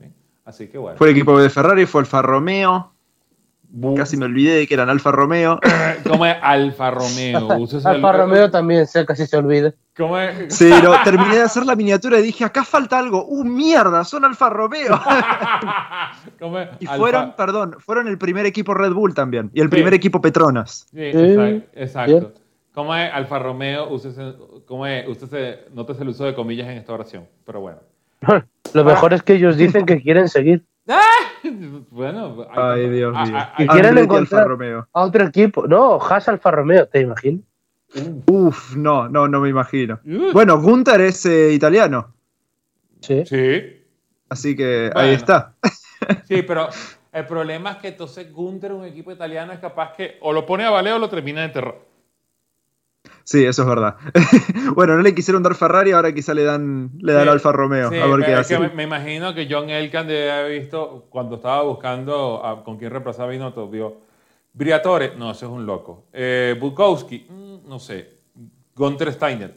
Así que bueno. Fue el equipo de Ferrari, fue Alfa Romeo. Bu- Casi me olvidé de que eran Alfa Romeo. ¿Cómo es Alfa Romeo? Usas el- Alfa Romeo también, sé, casi se olvida. ¿Cómo es? Sí, no, terminé de hacer la miniatura y dije, acá falta algo. ¡Uh, mierda! Son Alfa Romeo. ¿Cómo es? Y Alfa- fueron, perdón, fueron el primer equipo Red Bull también. Y el Sí. primer equipo Petronas. Sí, Sí, exacto. exacto. bien. ¿Cómo es Alfa Romeo? Úsese, ¿cómo es? Úsese, nótese el uso de comillas en esta oración. Pero bueno. Lo mejor es que ellos dicen que quieren seguir. Bueno, hay Ay, tanto- Dios ah, mío. ah, Y hay- quieren Andretti encontrar- Alfa Romeo. A otro equipo. No, Haas Alfa Romeo, ¿te imaginas? Uf, no, no, no me imagino. Uh. Bueno, Gunther es eh, italiano. Sí. Sí, Así que Bueno. ahí está. sí, pero el problema es que entonces Gunther, un equipo italiano, es capaz que o lo pone a valer o lo termina de enterrar. Sí, eso es verdad. Bueno, no le quisieron dar Ferrari, ahora quizá le dan, le dan Sí, Alfa Romeo. sí, a ver es qué que hace. me, me imagino que John Elkann debe haber visto, cuando estaba buscando a- con quién reemplazar a Binotto, vio Briatore, no, ese es un loco. Eh, Bukowski, mm, no sé. Gunther Steiner.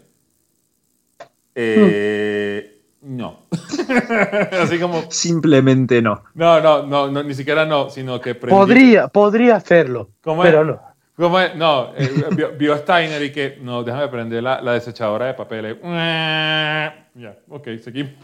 Eh, No. Así como, Simplemente no. no, no, no, no, ni siquiera no, sino que prendí- Podría, podría hacerlo, ¿Cómo es? pero no. ¿Cómo es? No, eh, vio, vio a Steiner y que, no, déjame prender la, la desechadora de papeles. Ya, ok, seguimos.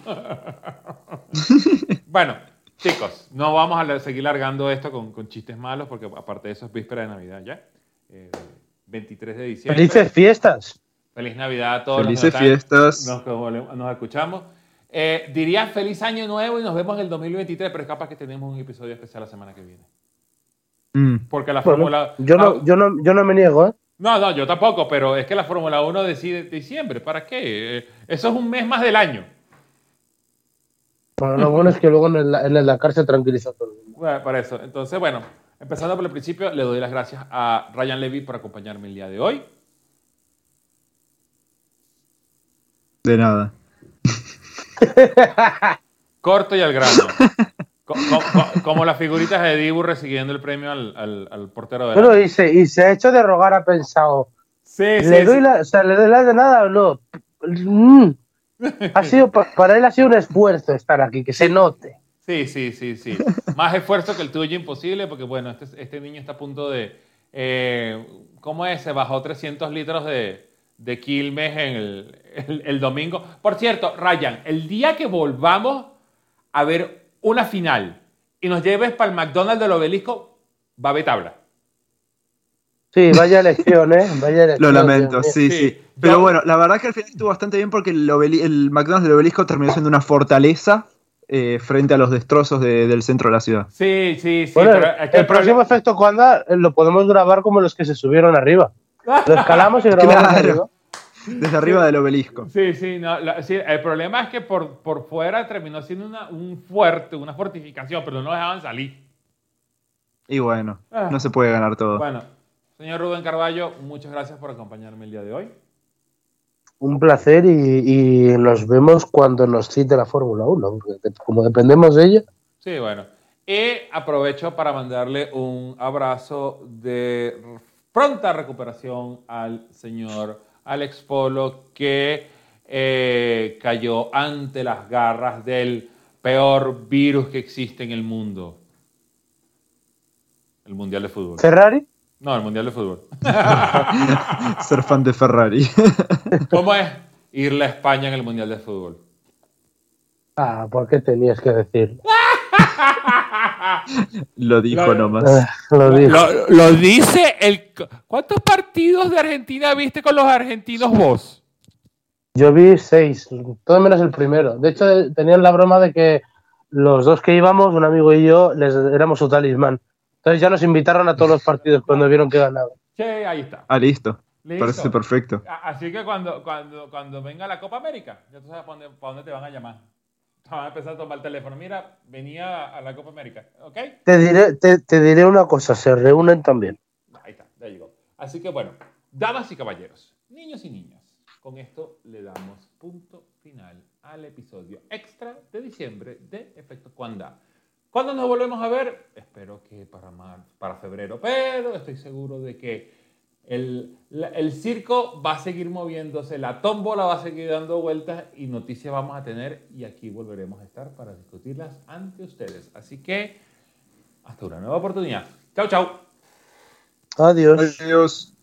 Bueno, chicos, no vamos a la- seguir largando esto con, con chistes malos porque aparte de eso es víspera de Navidad ya. Eh, veintitrés de diciembre. Felices fiestas. Feliz Navidad a todos Felices los que nos, fiestas. nos, nos- nos escuchamos. Eh, diría feliz año nuevo y nos vemos en el dos mil veintitrés, pero es capaz que tenemos un episodio especial la semana que viene. Mm. Porque la Bueno, Fórmula... yo Ah, no, yo no, yo no me niego, ¿eh? no, no, yo tampoco, pero es que la Fórmula uno decide diciembre. ¿Para qué? Eh, Eso es un mes más del año. Bueno, lo bueno es que luego en el, en el Dakar se tranquiliza todo el mundo. Bueno, para eso. Entonces, bueno, empezando por el principio, le doy las gracias a Ryan Levy por acompañarme el día de hoy. De nada. Corto y al grano. Co- co- co- como las figuritas de Dibu recibiendo el premio al, al- al portero de la... Bueno, y se, y se ha hecho de rogar, ha pensado, Sí, sí, ¿le doy sí. la, o sea, ¿le doy la de nada o no? Mm. Ha sido, pa- para él ha sido un esfuerzo estar aquí, que se note. Sí, sí, sí, sí. Más esfuerzo que el tuyo imposible, porque bueno, este, este niño está a punto de... eh, ¿Cómo es? Se bajó trescientos litros de, de Quilmes en el, el- el domingo. Por cierto, Ryan, el día que volvamos a ver una final y nos lleves para el McDonald's del Obelisco, va a haber tabla. Sí, vaya elección, ¿eh? Vaya elección. Lo lamento, Dios mío. sí, Sí. sí. Pero Yo- bueno, la verdad que al final estuvo bastante bien porque el, obeli- el McDonald's del Obelisco terminó siendo una fortaleza eh, frente a los destrozos de- del centro de la ciudad. Sí, sí, sí. Bueno, pero es que el próximo problema- efecto Cuanda eh, lo podemos grabar como los que se subieron arriba. Lo escalamos y grabamos Claro. arriba. Desde arriba del obelisco. Sí, sí, no, la- sí, el problema es que por, por fuera terminó siendo una, un fuerte, una fortificación, pero no dejaban salir. Y bueno, Ah. no se puede ganar todo. Bueno, señor Rubén Carballo, muchas gracias por acompañarme el día de hoy. Un placer y, y nos vemos cuando nos cite la Fórmula uno, porque de- como dependemos de ella. Sí, bueno. Y aprovecho para mandarle un abrazo de pronta recuperación al señor Alex Polo, que eh, cayó ante las garras del peor virus que existe en el mundo. El Mundial de Fútbol. Ferrari, No, el Mundial de Fútbol. Ser fan de Ferrari. ¿Cómo es irle a España en el Mundial de Fútbol? ah, ¿por qué tenías que decirlo? Lo dijo Lo- nomás. Ah, lo dijo. Lo, lo dice el... ¿Cuántos partidos de Argentina viste con los argentinos vos? Yo vi seis, todo menos el primero. De hecho, tenían la broma de que los dos que íbamos, un amigo y yo, les éramos su talismán. Entonces ya nos invitaron a todos los partidos cuando vieron que ganaba. Sí, ahí está. Ah, listo. Listo. Parece perfecto. A- Así que cuando, cuando, cuando venga la Copa América, ya tú sabes para dónde, para dónde te van a llamar. Te van a empezar a tomar el teléfono. Mira, venía a la Copa América, ¿ok? Te diré, te, te diré una cosa, se reúnen también. Ahí está, ya llegó. Así que bueno, damas y caballeros, niños y niñas, con esto le damos punto final al episodio extra de diciembre de Efecto Cuanda. ¿Cuándo nos volvemos a ver? Espero que para, mar- para febrero, pero estoy seguro de que El, la- el circo va a seguir moviéndose, la tómbola va a seguir dando vueltas y noticias vamos a tener y aquí volveremos a estar para discutirlas ante ustedes. Así que hasta una nueva oportunidad. Chao, chao. Adiós. Adiós.